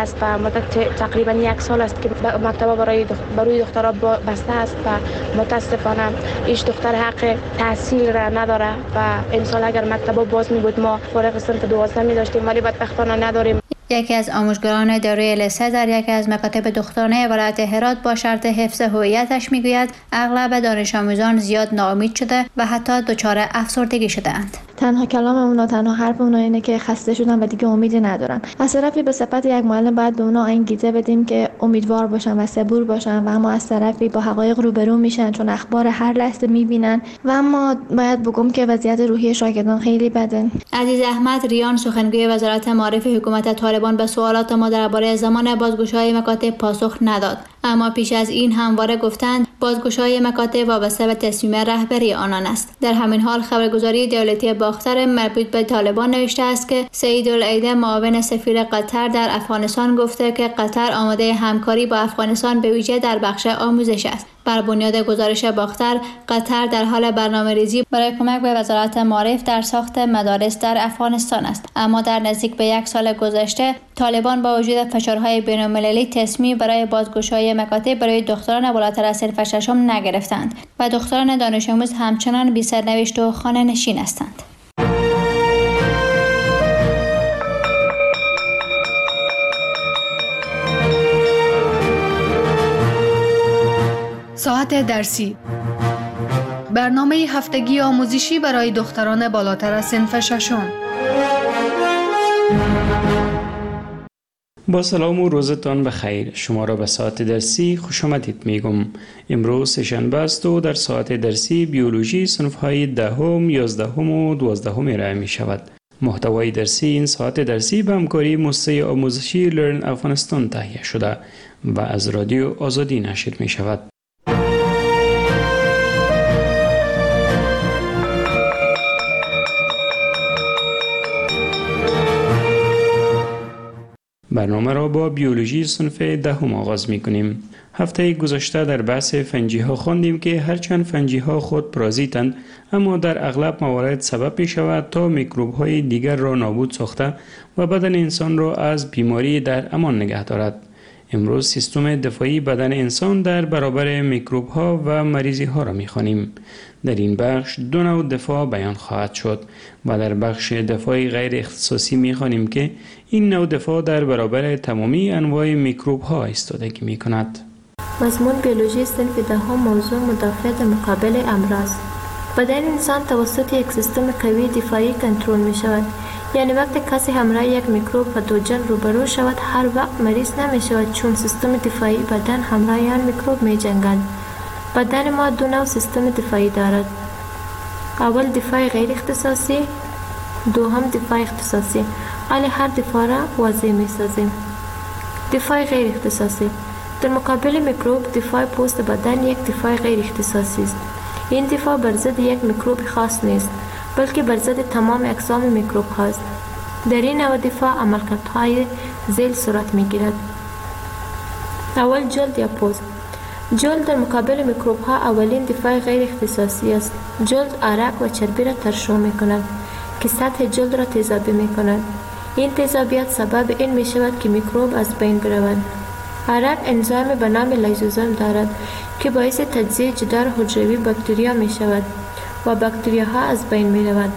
مدت تقریبا یک سال است که مکتب برای دخ... برای دخترها بسته است و متاسفانه هیچ دختر حق تحصیل را نداره و امسال اگر مکتب باز می بود ما فارغ صنف دوازده می داشتیم ولی بدبختانه نداریم. یکی از آموزگاران دوره لیسه در یکی از مکاتب دخترانه ولایت هرات با شرط حفظ هویتش میگوید اغلب دانش آموزان زیاد ناامید شده و حتی دچار افسردگی شده‌اند. تنها کلام اونا، تنها حرف اونا اینه که خسته شدن و دیگه امیدی ندارن. از طرفی به صفت یک معلم باید به اونا انگیزه بدیم که امیدوار باشن و صبور باشن و اما از طرفی با حقایق روبرو میشن چون اخبار هر لحظه میبینن و اما باید بگم که وضعیت روحی شاگردان خیلی بده. عزیز احمد ریان سخنگوی وزارت معارف حکومت طالبان به سوالات ما درباره زمان بازگشایی مکاتب پاسخ نداد، اما پیش از این همواره گفتند بازگشایی مکاتب وابسته به تصمیم رهبری آنان است. در همین حال خبرگزاری دولتی باختر مربوط به طالبان نوشته است که سعید العیده معاون سفیر قطر در افغانستان گفته که قطر آماده همکاری با افغانستان به ویژه در بخش آموزش است. بر بنیاد گزارش باختر، قطر در حال برنامه‌ریزی برای کمک به وزارت معارف در ساخت مدارس در افغانستان است، اما در نزدیک به یک سال گذشته طالبان با وجود فشارهای بین‌المللی تصمیم برای بازگشایی مکاتب برای دختران بالاتر از صنف ششم نگرفتند و دختران دانش آموز همچنان بی سرنوشت و خانه نشین هستند. ساعت درسی، برنامه هفتگی آموزشی برای دختران بالاتر از صنف ششم. با سلام و روزتان بخیر. شما را به ساعت درسی خوش آمدید میگم. امروز سه‌شنبه است و در ساعت درسی بیولوژی صنف‌های دهم، یازدهم و دوازدهم ارائه می شود. محتوای درسی این ساعت درسی به همکاری مؤسسه آموزشی لرن افغانستان تهیه شده و از رادیو آزادی نشر می شود. برنامه را با بیولوژی صنف دهم آغاز می کنیم. هفته گذشته در بحث فنجی ها خواندیم که هرچند فنجی ها خود پارازیتند اما در اغلب موارد سبب می شود تا میکروب های دیگر را نابود ساخته و بدن انسان را از بیماری در امان نگه دارد. امروز سیستم دفاعی بدن انسان در برابر میکروب ها و مریضی ها را می خوانیم. در این بخش دو نوع دفاع بیان خواهد شد و در بخش دفاع غیر اختصاصی می خوانیم که این نوع دفاع در برابر تمامی انواع میکروب ها ایستادگی می کند. مضمون بیولوژی صنف دهم موضوع مدافعت مقابل امراض. بدن انسان توسط یک سیستم قوی دفاعی کنترل می شود. یعنی وقتی کسی همراه یک میکروب پاتوژن روبرو شود هر وقت مریض نمی شود چون سیستم دفاعی بدن همراه آن میکروب می جنگد. بدن ما دو نوع سیستم دفاعی دارد. اول دفاع غیر اختصاصی، دوم دفاع اختصاصی. ولی هر دفاع را واضح می سازیم. دفاع غیر اختصاصی در مقابل میکروب دفاع پوست بدن یک دفاع غیر اختصاصی است. این دفاع بر ضد یک میکروب خاص نیست بلکه بر ضد تمام اقسام میکروب هاست. در این نوع دفاع عملکردهای ذیل صورت می گیرد. اول جلد یا پوست. جلد در مقابل میکروب ها اولین دفاع غیر اختصاصی است. جلد عرق و چربی را ترشح می کند که سطح جلد را تیزابی می کند. این تیزابیت سبب این می شود که میکروب از بین برود. عرق انزیم به نام لیزوزوم دارد که باعث تجزیه جدار حجروی باکتریا می شود و باکتریاها از بین می رود.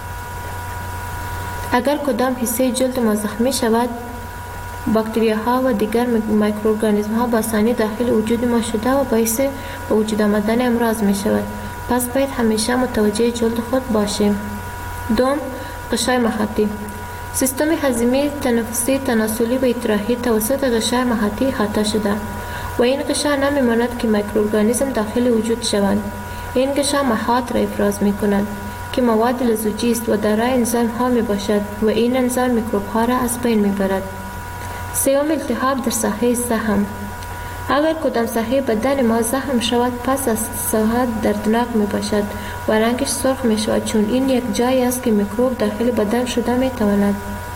اگر کدام حصه جلد ما زخمی شود باکتریاها و دیگر میکروارگانیسم‌ها با آسانی داخل وجود ما شده و باعث به وجود آمدن امراض می شود. پس باید همیشه متوجه جلد خود باشیم. دوم، غشای محیطی. سیستم هضمی، تنفسی، تناسلی و ادراحی توسط غشای محیطی احاطه شده و این غشا نمی‌ماند که میکروارگانیسم داخل وجود شوند. این غشا محیط را افراز می کند که مواد لزوجی است و دارای انزیم ها می باشد و این انزیم میکروب ها را از بین می برد. سوم، التهاب در ساحه زخم. اگر کدام ساحه بدن ما زخم شود پس از ساحه دردناک می باشد و رنگش سرخ می شود چون این یک جایی است که میکروب داخل بدن شده می تواند.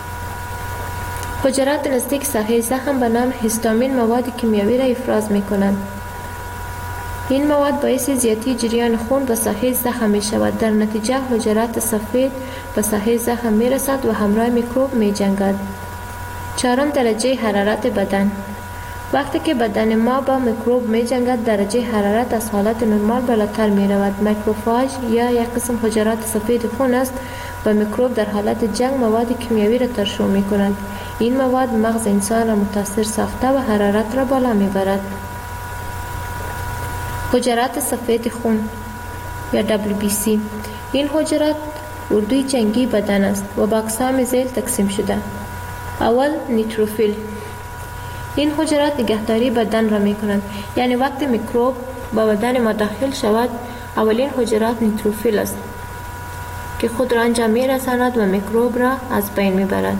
حجرات نزدیک ساحه زخم به نام هیستامین مواد کیمیاوی را افراز می کنند. این مواد باعث زیادی جریان خون به ساحه زخم می شود. در نتیجه حجرات سفید به ساحه زخم می رسد و همراه میکروب می جنگد. چهارم درجه حرارت بدن. وقتی که بدن ما با میکروب می جنگد درجه حرارت از حالت نرمال بالاتر می رود. میکروفاژ یا یک قسم حجرات سفید خون است و میکروب در حالت جنگ مواد کیمیایی را ترشح می کند. این مواد مغز انسان را متاثر ساخته و حرارت را بالا می برد. حجرات سفید خون یا دبلیو بی سی. این حجرات اردوی جنگی بدن است و با اقسام ذیل تقسیم شده. اول نیتروفیل. این حجرات نگهداری بدن را می کنند، یعنی وقتی میکروب با بدن ما داخل شود اولین حجرات نیتروفیل است که خود را انجام می رساند و میکروب را از بین می برد.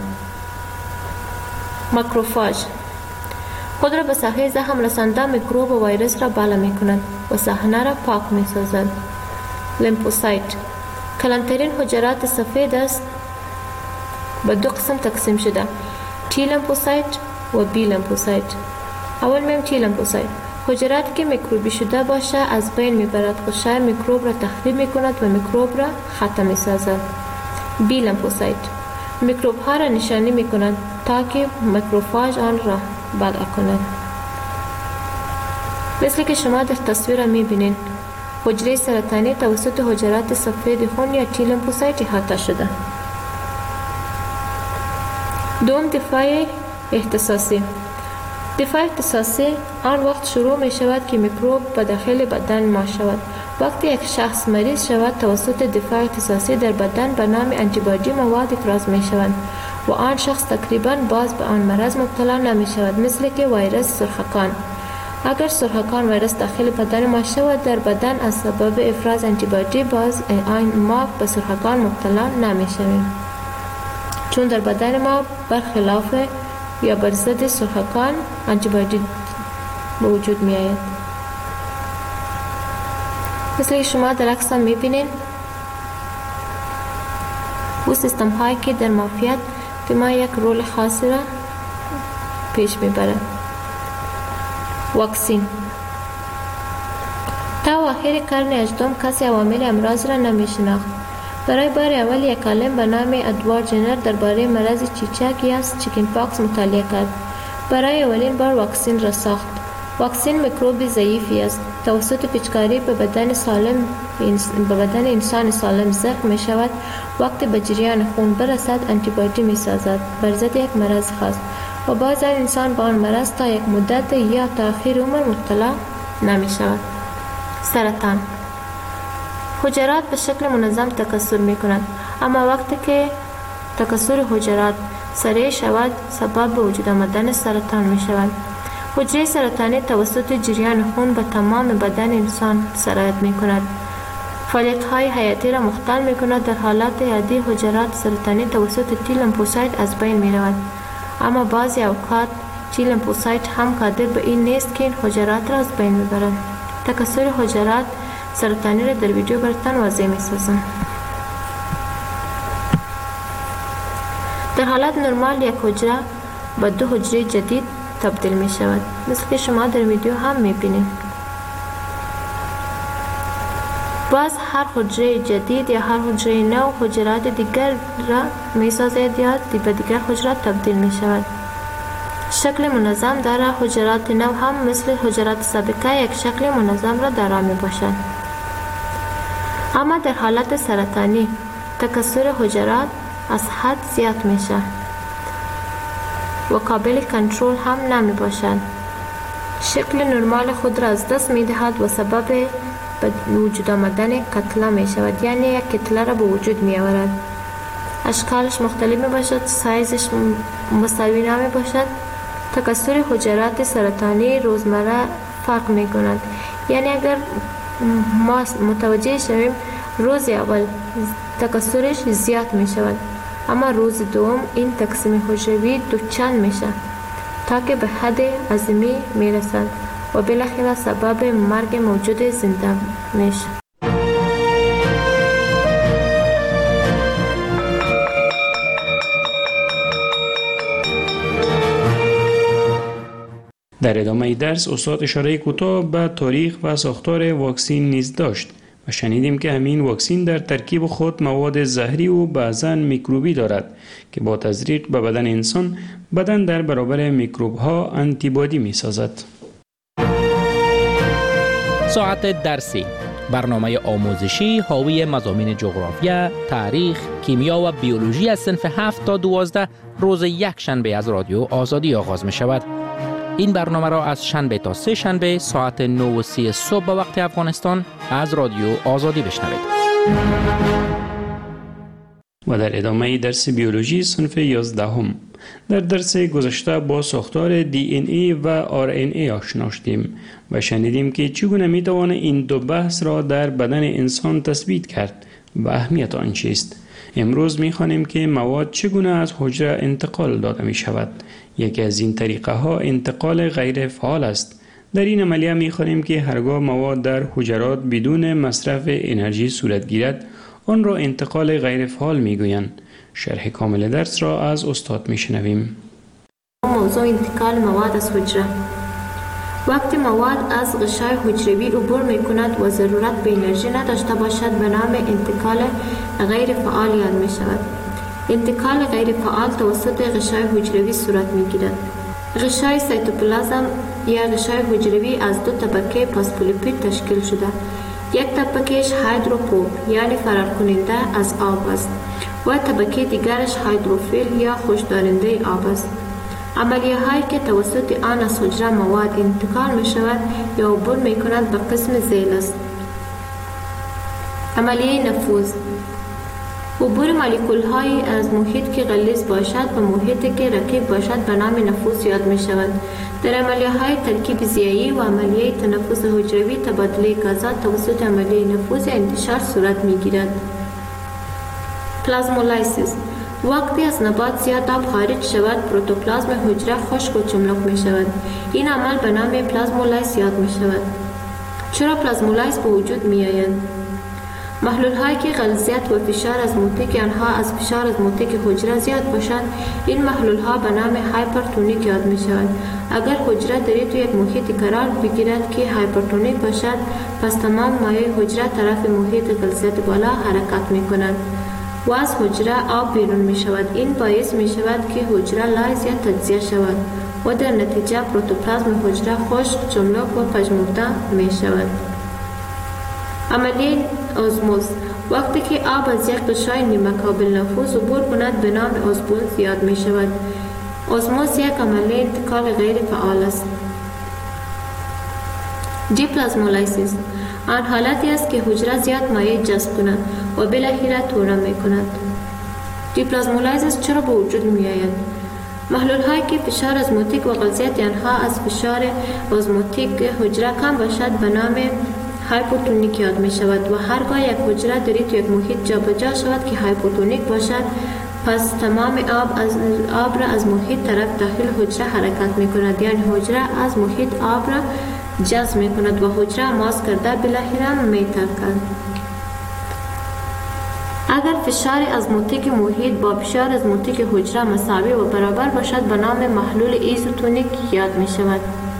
ماکروفاژ خود را به ساحه زخم رسانده میکروب و ویروس را بالا می کند و صحنه را پاک می سازد. لیمفوسایت کلانترین حجرات سفید است، به دو قسم تقسیم شده، تی لیمفوسایت و بی لیمفوسایت. اول میم تی لیمفوسایت حجراتی که میکروبی شده باشه از بین میبرد، خودشای میکروب را تخریب میکند و میکروب را ختم میسازد. بی لیمفوسایت میکروب ها را نشانی میکند تا که ماکروفاژ آن را بلع کند. مثل که شما در تصویر میبینید حجره سرطانی توسط حجرات سفید خون یا تی لیمفوسایت احاطه شده. دوم دفاع اختصاصی. دفاع اختصاصی آن وقت شروع می شود که میکروب به داخل بدن ما شود. وقتی یک شخص مریض شود توسط دفاع اختصاصی در بدن به نام آنتیبادی مواد افراز می شوند و آن شخص تقریبا باز به آن مرض مبتلا نمی شود، مثل که ویروس سرخکان. اگر سرخکان ویروس داخل بدن ما شود در بدن از سبب افراز آنتیبادی باز ما به سرخکان مبتلا نمی شویم، چون در بدن ما برخلاف یا بر ضد سرخکان آنتیبادی به وجود می آید. مثل که شما در عکس می بینید او سیستم هایی که در معافیت ما یک رول خاصی را پیش می برد. واکسین. تا آخر قرن هجدهم کسی عوامل امراض را نمی شناخت. برای بار اول یک عالم به نام ادوارد جنر درباره مرض چیچک یا چیکن پاکس مطالعه کرد. برای اولین بار واکسین را ساخت. واکسین میکروب ضعیفی است. توسط پیچکاری به بدن سالم به بدن انسان سالم زخم می شود. وقتی به جریان خون برسد آنتیبادی می سازد بر ضد یک مرض خاص و باز انسان با آن مرض تا یک مدت یا تا آخر عمر مبتلا نمی شود. سرطان. حجرات به شکل منظم تکثر می کنند، اما وقتی که تکثر حجرات سریع شود سبب به وجود آمدن سرطان می شود. حجره سرطانی توسط جریان خون به تمام بدن انسان سرایت می کند. فعالیت های حیاتی را مختل می کند. در حالات عادی حجرات سرطانی توسط تی لیمفوسایت از بین می رود، اما بعضی اوقات تی لیمفوسایت هم قادر به این نیست که این حجرات را از بین می برد. تکثر حجرات سرطانی را در ویدیو براتان واضح می سازم. در حالت نرمال یک حجره به دو حجره جدید تبدیل می شود، مثل که شما در ویدیو هم می بینید. باز هر حجره جدید یا هر حجره نو حجرات دیگر را می سازد یا به دیگر حجرات تبدیل می شود. شکل منظم داره. حجرات نو هم مثل حجرات سابقه یک شکل منظم را دارا می باشد. اما در حالت سرطانی تکثر حجرات از حد زیاد می شود و قابل کنترل هم نمی باشد. شکل نرمال خود را از دست می دهد و سبب به وجود آمدن کتله می شود، یعنی یک کتله را به وجود می آورد. اشکالش مختلف می باشد، سایزش مساوی نمی باشد. تکثر حجرات سرطانی روزمره فرق می کند، یعنی اگر ما متوجه شویم روز اول تکثرش زیاد می شود، اما روز دوم این تقسیم حجروی دو چند می شود تا که به حد عظیمی می رسد و بالاخره سبب مرگ موجود زنده می شود. در ادامه درس استاد اشاره کوتاه به تاریخ و ساختار واکسین نیز داشت. و شنیدیم که همین واکسین در ترکیب خود مواد زهری و بعضاً میکروبی دارد که با تزریق به بدن انسان بدن در برابر میکروب ها آنتیبادی می سازد. ساعت درسی، برنامه آموزشی حاوی مضامین جغرافیا، تاریخ، کیمیا و بیولوژی از صنف هفت تا دوازده روز یک شنبه از رادیو آزادی آغاز می شود. این برنامه را از شنبه تا سه شنبه ساعت نه و سی صبح به وقت افغانستان از رادیو آزادی بشنوید. و در ادامه درس بیولوژی صنف یازدهم، در درس گذشته با ساختار دی ان ای و آر ان ای آشنا شدیم و شنیدیم که چگونه می توان این دو بحث را در بدن انسان تثبیت کرد و اهمیت آن چیست. امروز می خوانیم که مواد چگونه از حجره انتقال داده می شود. یکی از این طریقه ها انتقال غیر فعال است. در این عملیه می خوانیم که هرگاه مواد در حجرات بدون مصرف انرژی صورت گیرد، آن را انتقال غیر فعال می گویند. شرح کامل درس را از استاد می شنویم. موضوع انتقال مواد از حجره. وقتی مواد از غشای حجروی عبور می کند و ضرورت به انرژی نداشته باشد به نام انتقال غیر فعال یاد می شود. انتقال غیر فعال توسط غشای حجروی صورت می گیرد. غشای سایتوپلازم یا غشای حجروی از دو طبقه فسفولیپید تشکیل شده. یک طبقهش هیدروفوب یعنی فرار کننده از آب است و طبقه دیگرش هیدروفیل یا خوشدارنده آب است. عملیه هایی که توسط آن از حجره مواد انتقال می شود یا عبور می کند به قسم ذیل است. عملیه نفوذ، عبور مولکول های از محیط که غلیظ باشد و محیطی که رقیق باشد به نام نفوذ یاد می شود. در عملیه های ترکیب ضیایی و عملیه تنفس حجروی تبادله گازات توسط عملیه نفوذ انتشار صورت می گیرد. پلازمولایسیس، وقتی از نبات زیاد آب خارج شود پروتوپلازم حجره خشک و چملق می شود. این عمل به نام پلازمولایس یاد می شود. چرا پلازمولایس به وجود می آیند؟ محلول هایی که غلیظیت و فشار از موتیک آنها از فشار از موتیک حجره زیاد باشند، این محلول ها به نام هایپرتونیک یاد می شوند. اگر حجره در تو یک محیط قرار بگیرد که هایپرتونیک باشد، پس تمام مایع حجره طرف محیط غلیظیت بالا حرکت می کنند و از حجره آب بیرون می شود. این باعث می شود که حجره لایز یا تجزیه شود و در نتیجه پروتوپلازم حجره خشک، چملق و پژمرده می شود. عملیه ازموز، وقتی که آب از یک غشای نیمه قابل نفوذ عبور کند به نام ازموز یاد می شود. ازموز یک عملیه انتقال غیر فعال است. دیپلازمولایسیس، آن حالتی است که حجره زیاد مایع جذب کند و بالاخره تورم می کند. دیپلازمولایسیس چرا به وجود می آید؟ محلول هایی که فشار ازموتیک و غلیظیت آنها از فشار ازموتیک حجره کم باشد به نام هایپوتونیک یاد می شود و هرگاه یک حجره در یک محیط جابجا شود که هایپوتونیک باشد، پس تمام آب از آب را از محیط طرف داخل حجره حرکت می کند، یعنی حجره از محیط آب را جذب می کند و حجره ماس کرده بالاخره می ترکد. اگر فشار ازموتیک محیط با فشار ازموتیک حجره مساوی و برابر باشد به نام محلول ایزوتونیک یاد می شود.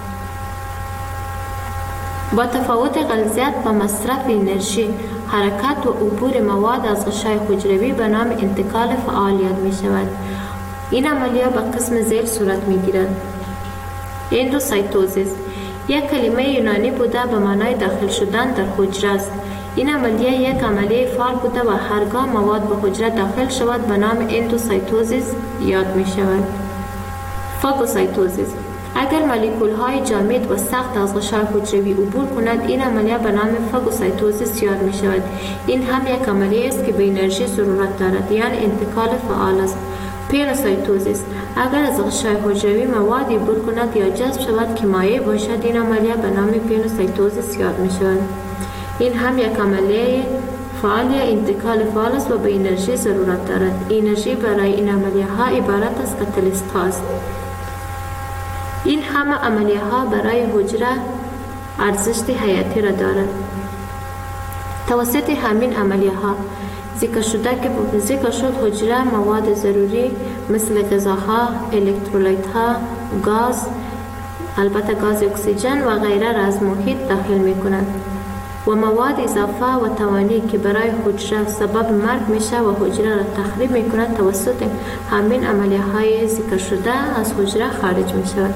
با تفاوت غلیظیت و مصرف انرژی، حرکت و عبور مواد از غشای حجروی به نام انتقال فعال یاد می شود. این عملیه به قسم ذیل صورت می گیرد. اندوسایتوزیس یک کلمه یونانی بوده به معنای داخل شدن در حجره است. این عملیه یک عملیه فعال بوده و هرگاه مواد به حجره داخل شود به نام اندوسایتوزیس یاد می شود. فاگوسایتوزیس، اگر مولکول های جامد و سخت از غشای حجروی عبور کند، این عملیه به نام فاگوسایتوزیس یاد می شود. این هم یک عملیه است که به انرژی ضرورت دارد، یعنی انتقال فعال است. پینوسایتوزیس، اگر از غشای حجروی موادی عبور کند یا جذب شود که مایع باشد، این عملیه به نام پینوسایتوزیس یاد می شود. این هم یک عملیه فعال یا انتقال فعال است و به انرژی ضرورت دارد. انرژی برای این عملیه ها عبارت از کاتالیست هاست. این همه عملیه ها برای حجره ارزش حیاتی را دارد. توسط همین عملیه ها ذکر شده که ذکر شد حجره مواد ضروری مثل غذاها، الکترولایت ها، گاز، البته گاز اکسیژن و غیره را از محیط داخل می کند. و مواد اضافه و توانی که برای حجره سبب مرگ میشه و حجره را تخریب میکند توسط همین عملیه های ذکر شده از حجره خارج میشود.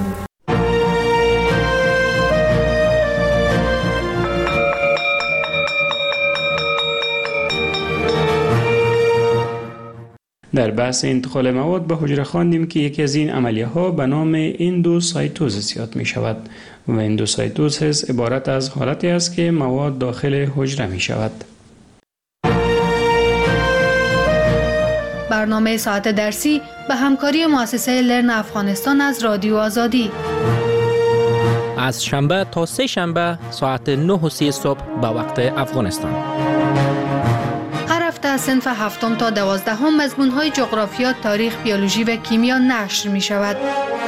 در بحث انتقال مواد به حجره خواندیم که یکی از این عملیه ها به نام اندوسایتوزیس یاد می شود و اندوسایتوزیس عبارت از حالتی است که مواد داخل حجره می شود. برنامه ساعت درسی به همکاری مؤسسه لرن افغانستان از رادیو آزادی از شنبه تا سه شنبه ساعت نه و سی صبح به وقت افغانستان. هفته صنف هفتم تا دوازدهم مضمون‌های جغرافیا، تاریخ، بیولوژی و کیمیا نشر می شود.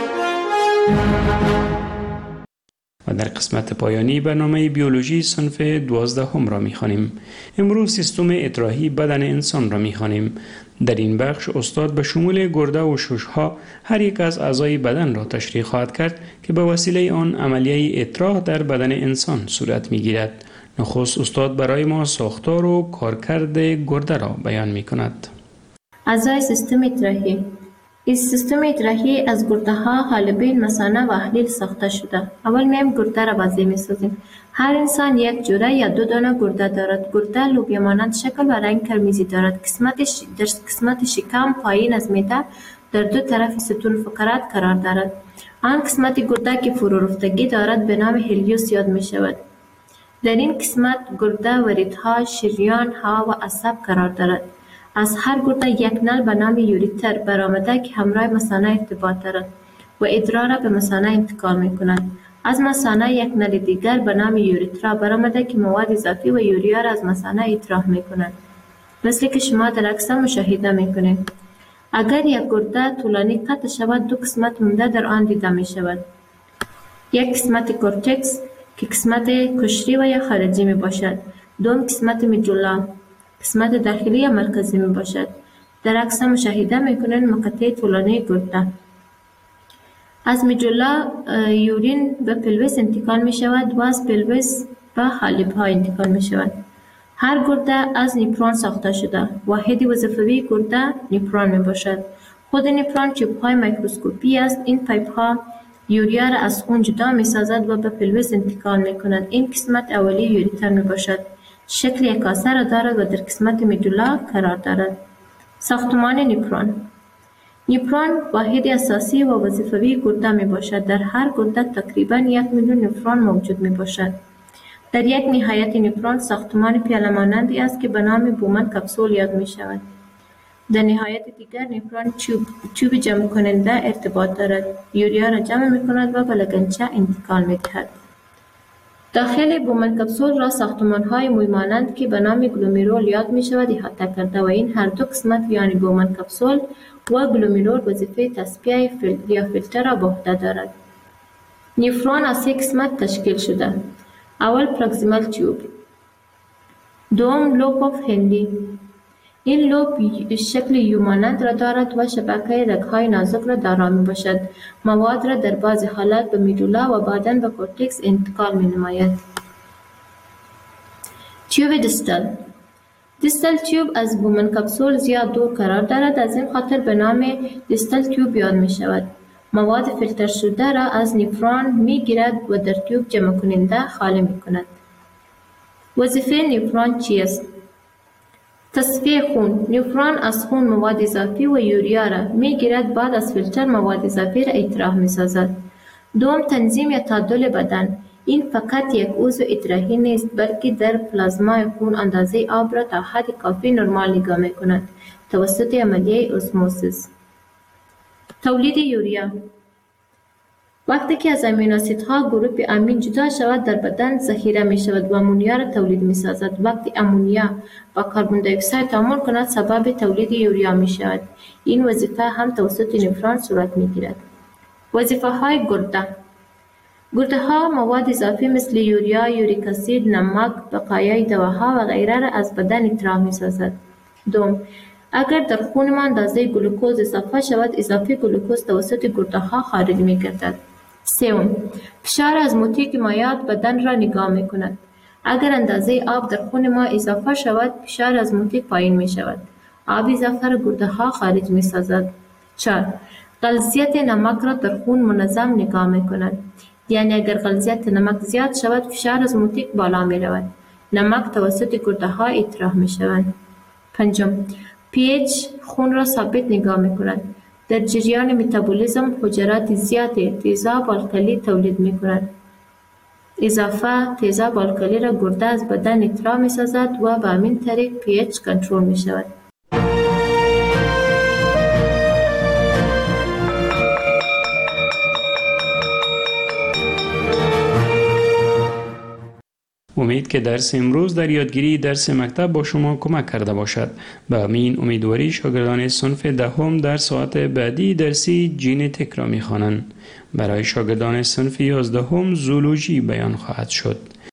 و در قسمت پایانی برنامه بیولوژی صنف دوازدهم را می خوانیم. امروز سیستم اطراحی بدن انسان را می خوانیم. در این بخش استاد به شمول گرده و ششها هر یک از اعضای بدن را تشریح خواهد کرد که به وسیله آن عملیه اطراح در بدن انسان صورت می گیرد. نخست استاد برای ما ساختار و کارکرد گرده را بیان می کند. اعضای سیستم اطراحی. این سیستم اطراحی از گرده ها، حالبین، مثانه و احلیل ساخته شده. اول میم گرده را وضعی می سازیم. هر انسان یک جوره یا دو دانه گرده دارد. گرده لوبیا مانند شکل و رنگ قرمزی دارد. قسمت ش... در قسمت شکم پایین از معده در دو طرف ستون فقرات قرار دارد. آن قسمت گرده که فرو رفتگی دارد به نام هلیوس یاد می شود. در این قسمت گرده وریدها، شریان ها و عصب قرار دارد. از هر گرده یک نل به نام یوریتر برآمده که همراه مثانه ارتباط دارد و ادرار را به مثانه انتقال می کند. از مثانه یک نل دیگر به نام یوریترا برآمده که مواد اضافی و یوریا را از مثانه اطراح می کند. مثل که شما در عکس مشاهده می کنید. اگر یک گرده طولانی قطع شود دو قسمت مونده در آن دیده می شود. یک قسمت کورتکس که قسمت کشری و یا خارجی می باشد. دوم قسمت میدولا قسمت داخلی یا مرکزی می باشد. در عکس مشاهده می کنید مقطع طولانی گرده. از میدولا یورین به پلویس انتقال می شود و از پلویس به حالب ها انتقال می شود. هر گرده از نیپرون ساخته شده. واحد وظیفوی گرده نیپرون می باشد. خود نیپرون چوب های میکروسکوپی است. این پایپ ها یوریا را از خون جدا می سازد و به پلویس انتقال می کند. این قسمت اولی یوریتر می باشد. شکل یک کاسه را دارد و در قسمت میدولا قرار دارد. ساختمان نیپرون. نیپرون واحد اساسی و وظیفوی گرده می باشد. در هر گرده تقریبا یک میلیون نفرون موجود می باشد. در یک نهایت نیپرون ساختمان پیاله مانندی است که به نام بومن کپسول یاد می شود. در نهایت دیگر نیپرون چوب, چوب جمع کننده ارتباط دارد. یوریا را جمع می کند و به لگنچه انتقال می دهد. داخل بومن کپسول را ساختمان های موی مانند که به نام گلومیرول یاد می شود احاطه کرده و این هر دو قسمت یعنی بومن کپسول و گلومیرول وظیفه تصفیه فیلتر یا فیلتر را به عهده دارد. نیفرون از سه قسمت تشکیل شده. اول پروکسیمال تیوب، دوم لوب آف هندی. این لوب شکل یو مانند را دارد و شبکه رگ‌های نازک را دارا می باشد. مواد را در بعضی حالات به میدولا و بعداً به کورتکس انتقال می نماید. تیوب دیستال. دیستال تیوب از بومن کپسول زیاد دور قرار دارد، از این خاطر به نام دیستال تیوب یاد می شود. مواد فیلتر شده را از نیفرون می گیرد و در تیوب جمع کننده خالی می کند. وظیفه نیفرون چیست؟ تصفیه خون. نیفرون از خون مواد اضافی و یوریا را می گیرد، بعد از فیلتر مواد اضافی را اطراح می سازد. دوم تنظیم یا تعادل بدن. این فقط یک عضو اطراحی نیست بلکه در پلازمای خون اندازه آب را تا حد کافی نرمال نگاه می کند توسط عملیه اسموسیس. تولید یوریا. وقتی که از امینو اسیدها گروپ امین جدا شود در بدن ذخیره می شود و امونیا را تولید می سازد. وقتی امونیا با کربن دی اکساید تعامل کند سبب تولید یوریا می شود. این وظیفه هم توسط نیفرون صورت می گیرد. وظیفه های گرده. گرده ها مواد اضافی مثل یوریا، یوریک اسید، نمک، بقایای دواها و غیره را از بدن اطراح می سازد. دوم، اگر در خون ما اندازه گلوکوز اضافه شود، اضافه گلوکوز توسط گرده ها خارج می گردد. سوم، فشار ازموتیک مایعات بدن را نگاه می کند. اگر اندازه آب در خون ما اضافه شود فشار ازموتیک پایین می شود. آب اضافه را گرده ها خارج می سازد. چهار. غلیظیت نمک را در خون منظم نگاه می کند. یعنی اگر غلیظیت نمک زیاد شود فشار ازموتیک بالا می رود. نمک توسط گرده ها اطراح می شود. پنجم. پی‌اچ خون را ثابت نگاه می کند. در جریان متابولیسم حجرات زیاد تیزاب الکلی تولید می کند. اضافه تیزاب الکلی را گرده از بدن اطراح می سازد و به همین طریق پی‌اچ کنترل می شود. امید که درس امروز در یادگیری درس مکتب با شما کمک کرده باشد. به همین امیدواری شاگردان صنف دهم در ساعت بعدی درسی ژنتیک را می‌خوانند. برای شاگردان صنف یازدهم زولوژی بیان خواهد شد.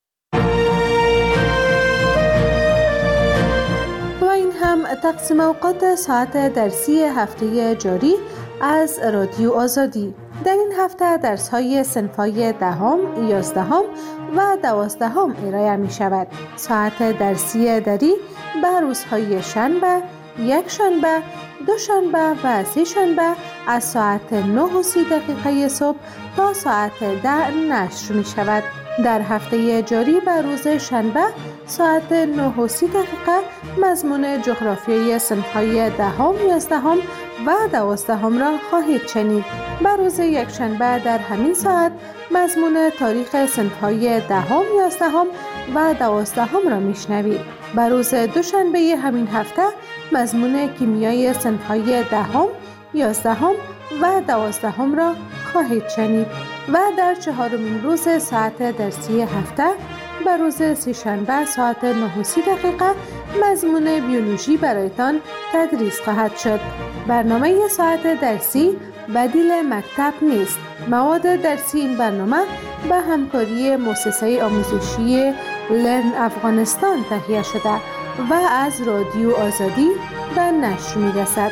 و این هم تقسیم اوقات ساعت درسی هفته جاری از رادیو آزادی. در این هفته درس‌های صنف‌های دهم، یازدهم و دوازدهم ارائه می شود. ساعت درسی دری به روزهای شنبه، یک شنبه، دو شنبه و سه شنبه از ساعت نه و سی دقیقه صبح تا ساعت ده نشر می شود. در هفته جاری به روز شنبه ساعت نه و سی دقیقه مضمون جغرافیای صنف‌های دهم، یازدهم و دوازدهم را خواهید شنید. به روز یک شنبه در همین ساعت مضمون تاریخ صنف‌های دهم، یازدهم و دوازدهم را میشنوید. به روز دوشنبه همین هفته مضمون کیمیای صنف‌های دهم، یازدهم و دوازدهم را خواهید شنید. و در چهارمین روز ساعت درسی هفته به روز سه‌شنبه ساعت نه و سی دقیقه مضمون بیولوژی برایتان تدریس خواهد شد. برنامه ساعت درسی بدیل مکتب نیست. مواد درسی این برنامه به همکاری مؤسسه آموزشی لرن افغانستان تهیه شده و از رادیو آزادی به نشر می‌رسد.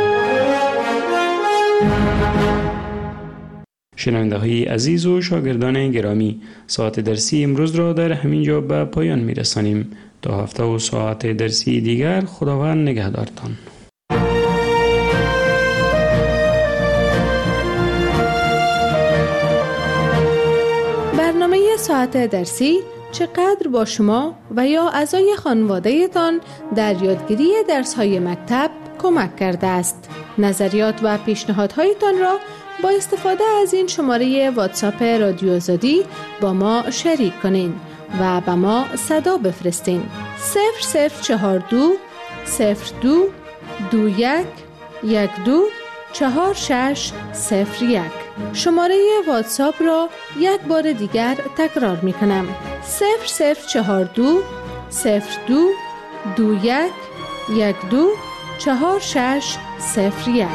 شنونده‌های عزیز و شاگردان گرامی، ساعت درسی امروز را در همینجا به پایان می‌رسانیم. تا هفته و ساعت درسی دیگر خداوند نگهدارتان. برنامه ساعت درسی چقدر با شما و یا اعضای خانواده تان در یادگیری درس‌های مکتب کمک کرده است. نظریات و پیشنهادهایتان را با استفاده از این شماره واتساپ رادیو آزادی با ما شریک کنین و به ما صدا بفرستین. صفر صفر چهار دو صفر دو دو یک یک دو چهار شش صفر یک. شماره واتساپ را یک بار دیگر تکرار می کنم. صفر صفر چهار دو صفر دو دو یک یک دو چهار شش صفر یک.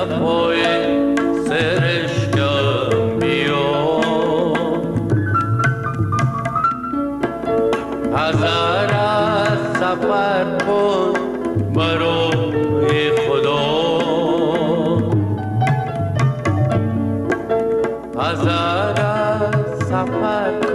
صفای سرشکم بیا هزار از سفر کن برای خدا هزار از سفر